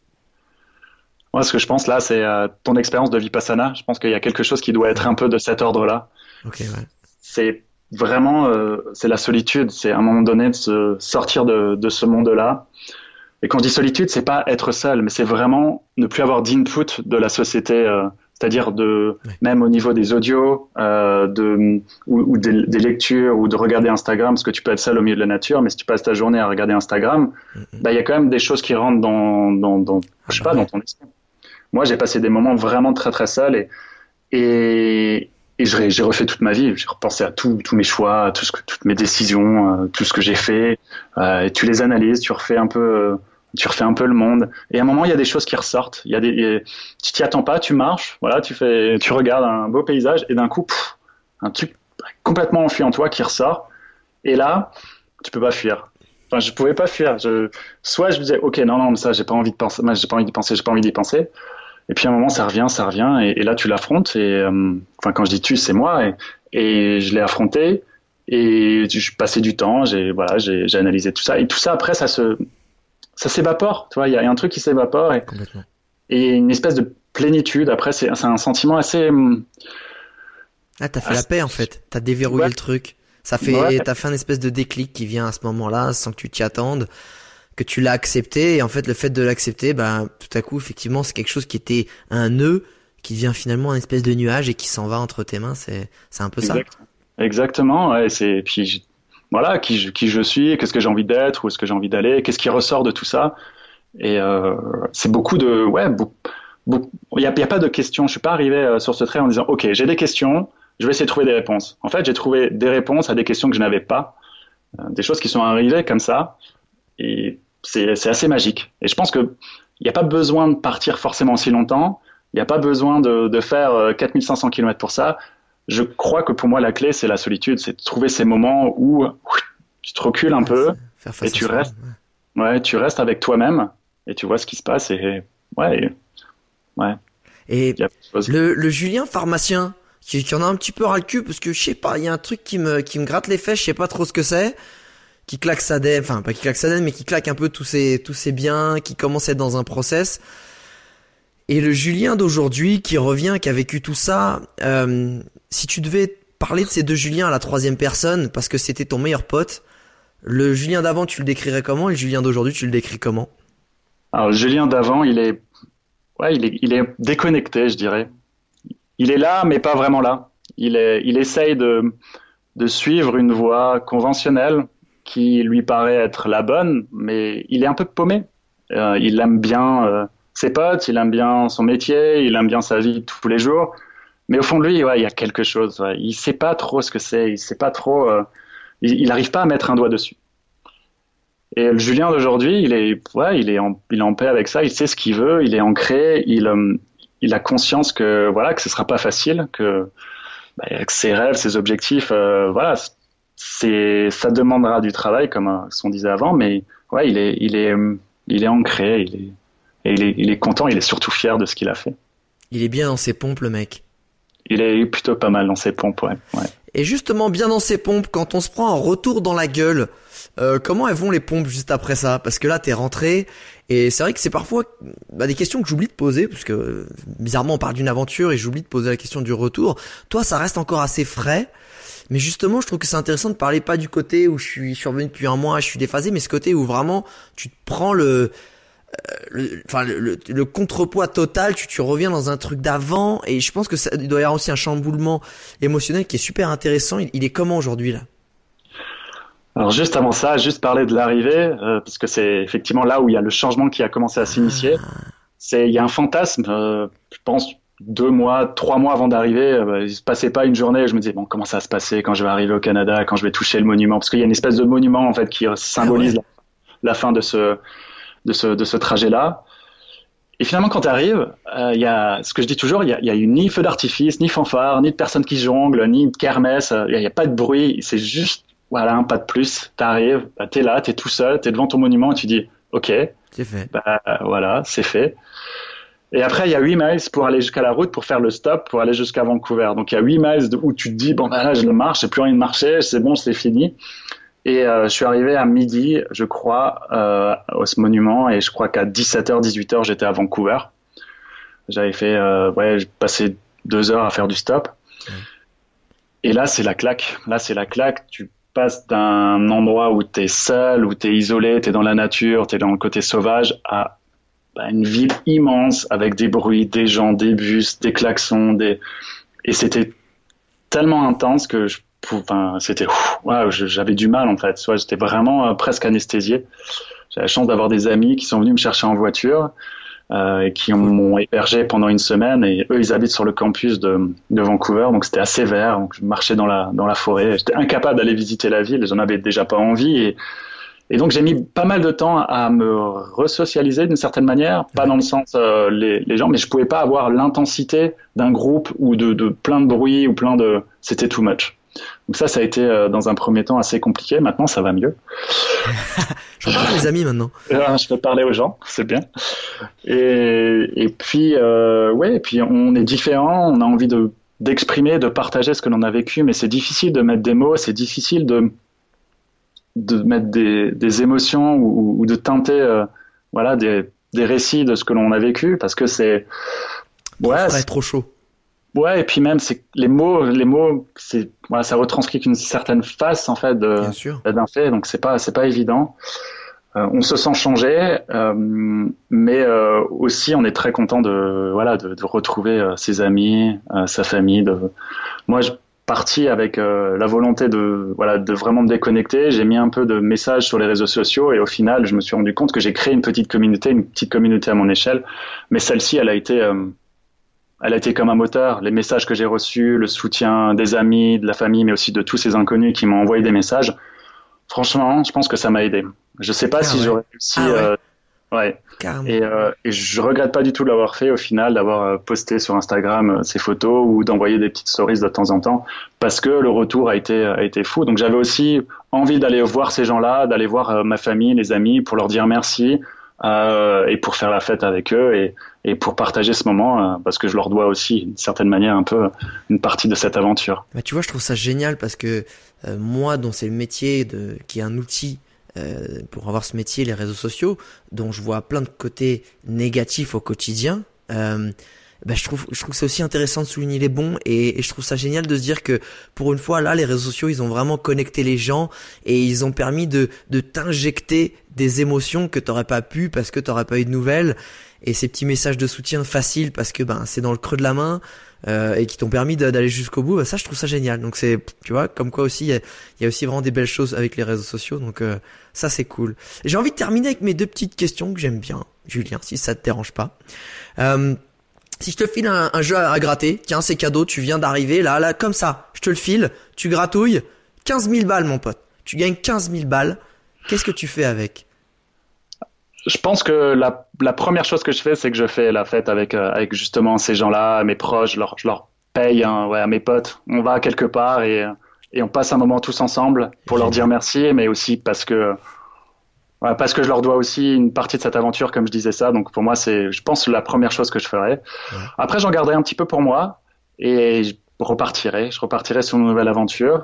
Moi, ce que je pense là, c'est euh, ton expérience de Vipassana. Je pense qu'il y a quelque chose qui doit être un peu de cet ordre-là.
Ok, ouais.
C'est vraiment, euh, c'est la solitude. C'est à un moment donné de se sortir de, de ce monde-là. Et quand je dis solitude, c'est pas être seul, mais c'est vraiment ne plus avoir d'input de la société, euh, c'est-à-dire de ouais. même au niveau des audios, euh, de ou, ou des, des lectures ou de regarder Instagram, parce que tu peux être seul au milieu de la nature, mais si tu passes ta journée à regarder Instagram, mm-hmm. bah il y a quand même des choses qui rentrent dans, dans, dans je sais pas, ouais. dans ton esprit. Moi, j'ai passé des moments vraiment très très seul et et et j'ai, j'ai refait toute ma vie. J'ai repensé à tout, tous mes choix, à tout ce que, toutes mes décisions, euh, tout ce que j'ai fait. Euh, et tu les analyses, tu refais un peu, euh, tu refais un peu le monde. Et à un moment, il y a des choses qui ressortent. Il y a des, et tu t'y attends pas, tu marches, voilà, tu fais, tu regardes un beau paysage et d'un coup, pff, un truc complètement enfui en toi qui ressort. Et là, tu peux pas fuir. Enfin, je pouvais pas fuir. Je, soit je me disais, ok, non, non, mais ça, j'ai pas envie de penser, moi, j'ai pas envie d'y penser, j'ai pas envie d'y penser. Et puis à un moment, ça revient, ça revient, et, et là, tu l'affrontes. Et euh, enfin, quand je dis tu, c'est moi, et, et je l'ai affronté. Et je passais du temps, j'ai voilà, j'ai, j'ai analysé tout ça, et tout ça après, ça se, ça s'évapore. Tu vois, il y a un truc qui s'évapore, et, et une espèce de plénitude. Après, c'est, c'est un sentiment assez.
Ah, t'as fait assez... la paix en fait. T'as déverrouillé ouais. le truc. Ça fait, ouais. t'as fait un espèce de déclic qui vient à ce moment-là, sans que tu t'y attendes, que tu l'as accepté, et en fait, le fait de l'accepter, bah, tout à coup, effectivement, c'est quelque chose qui était un nœud, qui devient finalement un espèce de nuage et qui s'en va entre tes mains. C'est, c'est un peu
exact.
ça.
Exactement. Ouais, c'est puis je... voilà, qui je, qui je suis, qu'est-ce que j'ai envie d'être, où est-ce que j'ai envie d'aller, qu'est-ce qui ressort de tout ça. Et euh, c'est beaucoup de, ouais, beaucoup. Il y a, y a pas de questions. Je suis pas arrivé sur ce trait en disant, ok, j'ai des questions. Je vais essayer de trouver des réponses. En fait, j'ai trouvé des réponses à des questions que je n'avais pas, euh, des choses qui sont arrivées comme ça, et c'est, c'est assez magique. Et je pense que il n'y a pas besoin de partir forcément si longtemps, il n'y a pas besoin de, de faire euh, quatre mille cinq cents kilomètres pour ça. Je crois que pour moi, la clé, c'est la solitude, c'est de trouver ces moments où ouh, tu te recules un ouais, peu et tu restes, ouais. ouais, tu restes avec toi-même et tu vois ce qui se passe et ouais, et, ouais.
Et le, le Julien pharmacien, qui, qui en a un petit peu ras le cul parce que je sais pas, il y a un truc qui me qui me gratte les fesses, je sais pas trop ce que c'est, qui claque sa dème, enfin pas qui claque sa dème mais qui claque un peu tous ses tous ses biens, qui commence à être dans un process. Et le Julien d'aujourd'hui qui revient, qui a vécu tout ça, euh, si tu devais parler de ces deux Juliens à la troisième personne parce que c'était ton meilleur pote, le Julien d'avant tu le décrirais comment et le Julien d'aujourd'hui tu le décris comment?
Alors le Julien d'avant, il est ouais, il est il est déconnecté, je dirais. Il est là, mais pas vraiment là. Il est, il essaye de, de suivre une voie conventionnelle qui lui paraît être la bonne, mais il est un peu paumé. Euh, il aime bien euh, ses potes, il aime bien son métier, il aime bien sa vie tous les jours, mais au fond de lui, ouais, il y a quelque chose. Ouais. Il sait pas trop ce que c'est, il sait pas trop, euh, il n'arrive pas à mettre un doigt dessus. Et le Julien d'aujourd'hui, il est, ouais, il est en, il est en paix avec ça, il sait ce qu'il veut, il est ancré, il euh, il a conscience que voilà que ce sera pas facile, que, bah, que ses rêves, ses objectifs, euh, voilà, c'est ça demandera du travail comme euh, on disait avant, mais ouais, il est il est il est ancré, il est et il est il est content, il est surtout fier de ce qu'il a fait.
Il est bien dans ses pompes, le mec.
Il est plutôt pas mal dans ses pompes, ouais. ouais.
Et justement, bien dans ses pompes, quand on se prend un retour dans la gueule, euh, comment elles vont les pompes juste après ça? Parce que là, t'es rentré, et c'est vrai que c'est parfois bah, des questions que j'oublie de poser, parce que bizarrement, on part d'une aventure et j'oublie de poser la question du retour. Toi, ça reste encore assez frais, mais justement, je trouve que c'est intéressant de parler pas du côté où je suis, je suis revenu depuis un mois, je suis déphasé, mais ce côté où vraiment tu te prends le... Le, enfin le, le, le contrepoids total, tu, tu reviens dans un truc d'avant, et je pense que ça il doit y avoir aussi un chamboulement émotionnel qui est super intéressant. Il, il est comment aujourd'hui là?
Alors juste avant ça, juste parler de l'arrivée, euh, parce que c'est effectivement là où il y a le changement qui a commencé à s'initier. Ah. C'est il y a un fantasme, euh, je pense deux mois, trois mois avant d'arriver, euh, il se passait pas une journée, je me disais bon comment ça va se passer quand je vais arriver au Canada, quand je vais toucher le monument, parce qu'il y a une espèce de monument en fait qui symbolise ah ouais. la, la fin de ce de ce de ce trajet-là. Et finalement, quand tu arrives, il euh, y a ce que je dis toujours, il y a, y a eu ni feu d'artifice, ni fanfare, ni de personnes qui jonglent, ni de kermesse. Il y, y a pas de bruit. C'est juste, voilà, un pas de plus. T'arrives, bah, t'es là, t'es tout seul, t'es devant ton monument et tu dis, ok,
c'est fait.
Bah voilà, c'est fait. Et après, il y a huit miles pour aller jusqu'à la route, pour faire le stop, pour aller jusqu'à Vancouver. Donc il y a huit miles où tu te dis, bon bah là, je le marche, j'ai plus envie de marcher, c'est bon, c'est fini. Et euh, je suis arrivé à midi, je crois, euh, à ce monument, et je crois qu'à dix-sept heures, dix-huit heures, j'étais à Vancouver. J'avais fait, euh, ouais, j'ai passé deux heures à faire du stop. Mmh. Et là, c'est la claque. Là, c'est la claque. Tu passes d'un endroit où t'es seul, où t'es isolé, t'es dans la nature, t'es dans le côté sauvage, à bah, une ville immense avec des bruits, des gens, des bus, des klaxons, des... et c'était tellement intense que je Enfin, c'était, wow, j'avais du mal en fait. Soit j'étais vraiment euh, presque anesthésié. J'avais la chance d'avoir des amis qui sont venus me chercher en voiture. euh, et qui m'ont hébergé pendant une semaine. Et eux, ils habitent sur le campus de, de Vancouver, donc c'était assez vert. Donc je marchais dans la dans la forêt. J'étais incapable d'aller visiter la ville. J'en avais déjà pas envie. Et, et donc j'ai mis pas mal de temps à me resocialiser d'une certaine manière, pas dans le sens euh, les, les gens, mais je pouvais pas avoir l'intensité d'un groupe ou de, de plein de bruit ou plein de. C'était too much. Donc ça, ça a été euh, dans un premier temps assez compliqué. Maintenant, ça va mieux.
Je parle à mes amis maintenant.
Euh, je peux parler aux gens, c'est bien. Et, et puis, euh, ouais, et puis on est différents. On a envie de d'exprimer, de partager ce que l'on a vécu, mais c'est difficile de mettre des mots. C'est difficile de de mettre des, des émotions ou, ou de teinter, euh, voilà, des des récits de ce que l'on a vécu, parce que c'est
ouais, c'est trop chaud.
Ouais, et puis même c'est les mots, les mots, c'est voilà, ça retranscrit une certaine face en fait de, d'un fait, donc c'est pas c'est pas évident. Euh, on se sent changé, euh, mais euh, aussi on est très content de voilà de, de retrouver euh, ses amis, euh, sa famille. De... Moi, je partis avec euh, la volonté de voilà de vraiment me déconnecter. J'ai mis un peu de messages sur les réseaux sociaux et au final, je me suis rendu compte que j'ai créé une petite communauté, une petite communauté à mon échelle, mais celle-ci, elle a été euh, Elle a été comme un moteur. Les messages que j'ai reçus, le soutien des amis, de la famille, mais aussi de tous ces inconnus qui m'ont envoyé des messages. Franchement, je pense que ça m'a aidé. Je sais pas ah si ouais. j'aurais réussi. Ah ouais. Euh, ouais. Et, euh, et je regrette pas du tout de l'avoir fait au final, d'avoir posté sur Instagram euh, ces photos ou d'envoyer des petites stories de temps en temps, parce que le retour a été a été fou. Donc j'avais aussi envie d'aller voir ces gens-là, d'aller voir euh, ma famille, les amis, pour leur dire merci. Euh, et pour faire la fête avec eux et, et pour partager ce moment euh, parce que je leur dois aussi d'une certaine manière un peu une partie de cette aventure.
Bah, tu vois, je trouve ça génial parce que euh, moi dont c'est le métier de, qui est un outil euh, pour avoir ce métier, les réseaux sociaux, dont je vois plein de côtés négatifs au quotidien, euh, bah, je trouve je trouve que c'est aussi intéressant de souligner les bons et, et je trouve ça génial de se dire que pour une fois là les réseaux sociaux ils ont vraiment connecté les gens et ils ont permis de de t'injecter des émotions que t'aurais pas pu parce que t'aurais pas eu de nouvelles et ces petits messages de soutien faciles parce que ben c'est dans le creux de la main euh, et qui t'ont permis de, d'aller jusqu'au bout. Bah, ça je trouve ça génial. Donc c'est tu vois comme quoi aussi il y a, y a aussi vraiment des belles choses avec les réseaux sociaux. Donc euh, ça c'est cool. Et j'ai envie de terminer avec mes deux petites questions que j'aime bien, Julien, si ça te dérange pas. Euh, Si je te file un, un jeu à, à gratter, tiens, c'est cadeau, tu viens d'arriver, là, là, comme ça, je te le file, tu gratouilles, quinze mille balles, mon pote. Tu gagnes quinze mille balles. Qu'est-ce que tu fais avec?
Je pense que la, la première chose que je fais, c'est que je fais la fête avec, euh, avec justement ces gens-là, mes proches, je leur, je leur paye, hein, ouais, à mes potes. On va quelque part et, et on passe un moment tous ensemble pour leur dire merci, mais aussi parce que, ouais, parce que je leur dois aussi une partie de cette aventure, comme je disais ça. Donc pour moi, c'est, je pense, la première chose que je ferais. Ouais. Après, j'en garderai un petit peu pour moi et je repartirai. Je repartirai sur une nouvelle aventure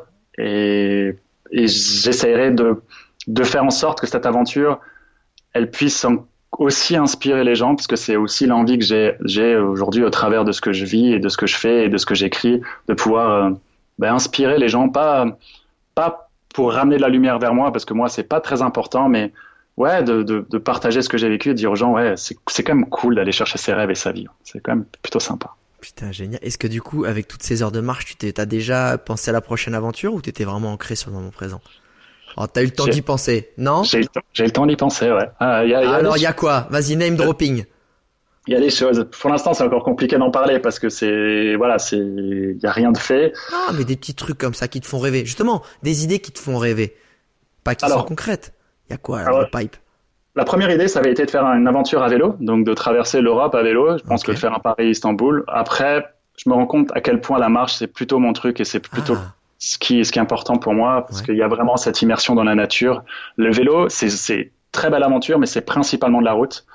et, et j'essaierai de, de faire en sorte que cette aventure, elle puisse aussi inspirer les gens, parce que c'est aussi l'envie que j'ai, j'ai aujourd'hui au travers de ce que je vis et de ce que je fais et de ce que j'écris, de pouvoir euh, ben, inspirer les gens, pas, pas pour ramener de la lumière vers moi, parce que moi, c'est pas très important, mais ouais, de, de, de partager ce que j'ai vécu et de dire aux gens, ouais, c'est, c'est quand même cool d'aller chercher ses rêves et sa vie. C'est quand même plutôt sympa.
Putain, génial. Est-ce que du coup, avec toutes ces heures de marche, tu t'es, t'as déjà pensé à la prochaine aventure ou t'étais vraiment ancré sur le moment présent? Oh, t'as eu le temps j'ai, d'y penser, non?
J'ai eu le temps, j'ai eu le temps d'y penser, ouais. Ah, y a, y a
alors, il y a quoi? Vas-y, name dropping.
Il y a des choses. Pour l'instant, c'est encore compliqué d'en parler parce que c'est, voilà, c'est, il y a rien de fait.
Ah, mais des petits trucs comme ça qui te font rêver. Justement, des idées qui te font rêver. Pas qui alors, sont concrètes. Il y a quoi, alors, le pipe?
La première idée, ça avait été de faire une aventure à vélo, donc de traverser l'Europe à vélo. Je pense okay. que de faire un Paris-Istanbul. Après, je me rends compte à quel point la marche, c'est plutôt mon truc et c'est plutôt ah. ce qui, ce qui est important pour moi parce ouais. qu'il y a vraiment cette immersion dans la nature. Le vélo, c'est, c'est très belle aventure, mais c'est principalement de la route.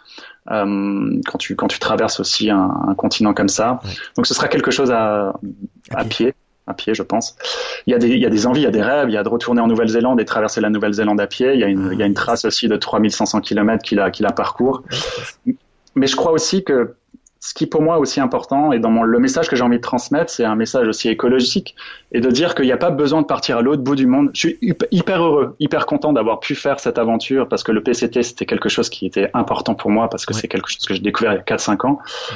Euh, quand tu quand tu traverses aussi un, un continent comme ça, ouais. donc ce sera quelque chose à à, à pied. pied, à pied, je pense. Il y a des il y a des envies, il y a des rêves, il y a de retourner en Nouvelle-Zélande et traverser la Nouvelle-Zélande à pied. Il y a une ah, il y a une trace aussi de trois mille cinq cents kilomètres qui la qui la parcourt. Ouais. Mais je crois aussi que ce qui pour moi est aussi important et dans mon, le message que j'ai envie de transmettre, c'est un message aussi écologique et de dire qu'il n'y a pas besoin de partir à l'autre bout du monde. Je suis hyper heureux, hyper content d'avoir pu faire cette aventure parce que le P C T, c'était quelque chose qui était important pour moi parce que ouais. c'est quelque chose que j'ai découvert il y a quatre cinq ans. Ouais.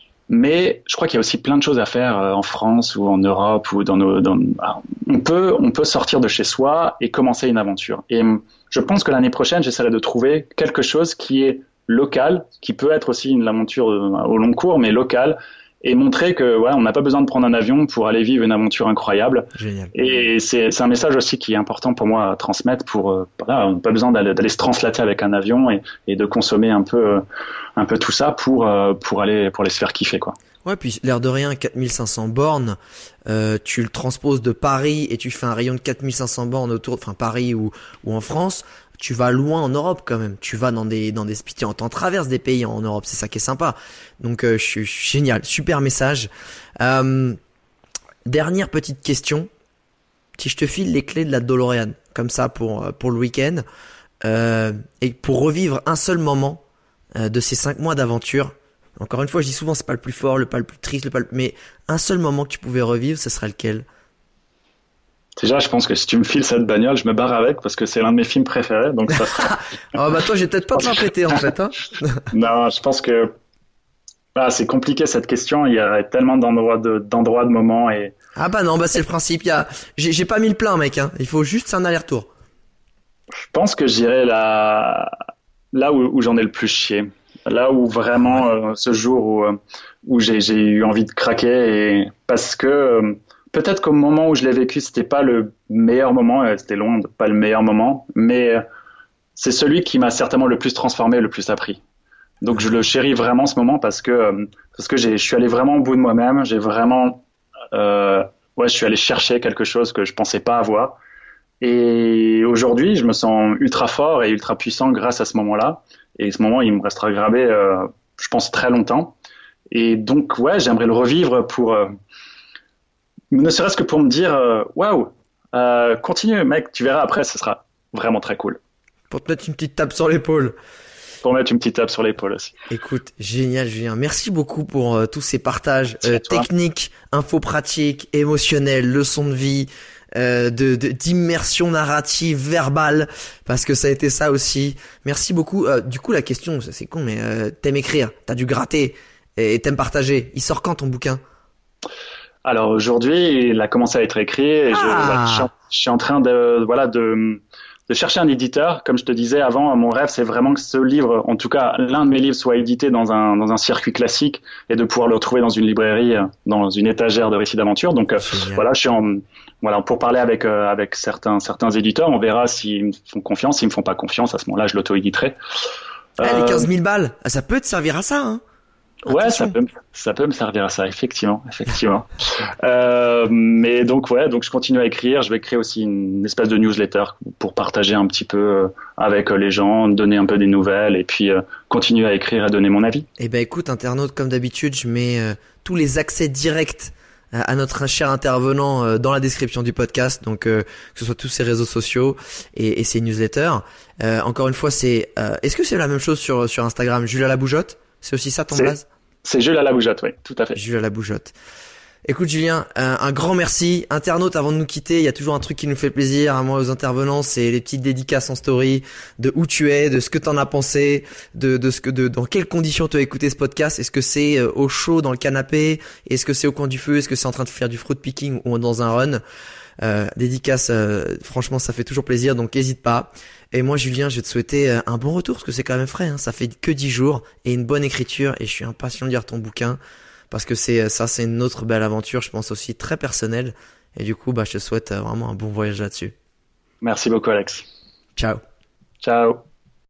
Mais je crois qu'il y a aussi plein de choses à faire en France ou en Europe ou dans nos, dans, on peut, on peut sortir de chez soi et commencer une aventure. Et je pense que l'année prochaine, j'essaierai de trouver quelque chose qui est locale, qui peut être aussi une aventure au long cours, mais locale, et montrer que ouais, on n'a pas besoin de prendre un avion pour aller vivre une aventure incroyable.
Génial.
Et c'est, c'est un message aussi qui est important pour moi à transmettre. Pour euh, voilà, on n'a pas besoin d'aller, d'aller se translater avec un avion et, et de consommer un peu, euh, un peu tout ça pour euh, pour aller pour aller se faire kiffer quoi.
Ouais, puis l'air de rien, quatre mille cinq cents bornes, euh, tu le transposes de Paris et tu fais un rayon de quatre mille cinq cents bornes autour, enfin Paris ou ou en France. Tu vas loin en Europe quand même. Tu vas dans des dans des tu en traverses des pays en Europe. C'est ça qui est sympa. Donc euh, je suis génial, super message. Euh, dernière petite question. Si je te file les clés de la DeLorean comme ça pour pour le week-end euh, et pour revivre un seul moment euh, de ces cinq mois d'aventure. Encore une fois, je dis souvent c'est pas le plus fort, le pas le plus triste, le pas le... mais un seul moment que tu pouvais revivre, ce serait lequel?
Déjà, je pense que si tu me files cette bagnole, je me barre avec parce que c'est l'un de mes films préférés. Donc ça sera...
oh bah toi, j'ai peut-être pas te l'imprêter en fait. Hein.
Non, je pense que ah, c'est compliqué cette question. Il y a tellement d'endroits, de, d'endroits, de moments et.
Ah bah non, bah c'est le principe. Il y a, j'ai, j'ai pas mis le plein, mec. Hein. Il faut juste un aller-retour.
Je pense que j'irai là, là où, où j'en ai le plus chié. Là où vraiment euh, ce jour où où j'ai j'ai eu envie de craquer et parce que euh, peut-être qu'au moment où je l'ai vécu, c'était pas le meilleur moment, c'était loin de pas le meilleur moment, mais c'est celui qui m'a certainement le plus transformé, le plus appris. Donc je le chéris vraiment ce moment parce que parce que j'ai, je suis allé vraiment au bout de moi-même, j'ai vraiment, euh, ouais, je suis allé chercher quelque chose que je pensais pas avoir. Et aujourd'hui, je me sens ultra fort et ultra puissant grâce à ce moment-là. Et ce moment, il me restera gravé, euh, je pense, très longtemps. Et donc, ouais, j'aimerais le revivre pour euh, ne serait-ce que pour me dire waouh, euh, continue mec, tu verras après, ce sera vraiment très cool.
Pour te mettre une petite tape sur l'épaule.
Pour mettre une petite tape sur l'épaule aussi.
Écoute, génial Julien, merci beaucoup pour euh, tous ces partages euh, techniques, infos pratiques, émotionnels, leçons de vie, euh, de, de d'immersion narrative, verbale, parce que ça a été ça aussi. Merci beaucoup. Euh, du coup la question, c'est con, mais euh, t'aimes écrire, t'as dû gratter et t'aimes partager. Il sort quand ton bouquin?
Alors aujourd'hui, il a commencé à être écrit et
ah.
je, je, je suis en train de voilà de, de chercher un éditeur. Comme je te disais avant, mon rêve c'est vraiment que ce livre, en tout cas l'un de mes livres, soit édité dans un dans un circuit classique et de pouvoir le retrouver dans une librairie, dans une étagère de récits d'aventure. Donc Génial. voilà, je suis en voilà pour parler avec euh, avec certains certains éditeurs. On verra s'ils me font confiance, s'ils me font pas confiance. À ce moment-là, je l'auto-éditerai.
Ah, euh, les quinze mille balles, ça peut te servir à ça, hein.
Ouais, ça peut, ça peut me servir à ça, effectivement, effectivement. euh, mais donc ouais, donc je continue à écrire. Je vais créer aussi une espèce de newsletter pour partager un petit peu avec les gens, donner un peu des nouvelles et puis euh, continuer à écrire et donner mon avis.
Eh ben écoute, internaute, comme d'habitude, je mets euh, tous les accès directs à notre cher intervenant euh, dans la description du podcast, donc euh, que ce soit tous ses réseaux sociaux et, et ses newsletters. Euh, encore une fois, c'est, euh, est-ce que c'est la même chose sur sur Instagram, Jules à la bougeotte? C'est aussi ça ton
c'est,
blaze?
C'est Jules à la bougeotte, oui, tout à fait.
Jules à la bougeotte. Écoute Julien, un, un grand merci. Internaute, avant de nous quitter, il y a toujours un truc qui nous fait plaisir à moi aux intervenants, c'est les petites dédicaces en story de où tu es, de ce que t'en as pensé, de, de ce que, de dans quelles conditions tu as écouté ce podcast. Est-ce que c'est euh, au chaud dans le canapé? Est-ce que c'est au coin du feu? Est-ce que c'est en train de faire du fruit picking ou dans un run? Euh, dédicace, euh, franchement, ça fait toujours plaisir, donc n'hésite pas. Et moi, Julien, je vais te souhaiter un bon retour parce que c'est quand même frais, hein. Ça fait que dix jours et une bonne écriture et je suis impatient de lire ton bouquin parce que c'est ça, c'est une autre belle aventure, je pense aussi très personnelle. Et du coup, bah, je te souhaite vraiment un bon voyage là-dessus.
Merci beaucoup, Alex.
Ciao.
Ciao.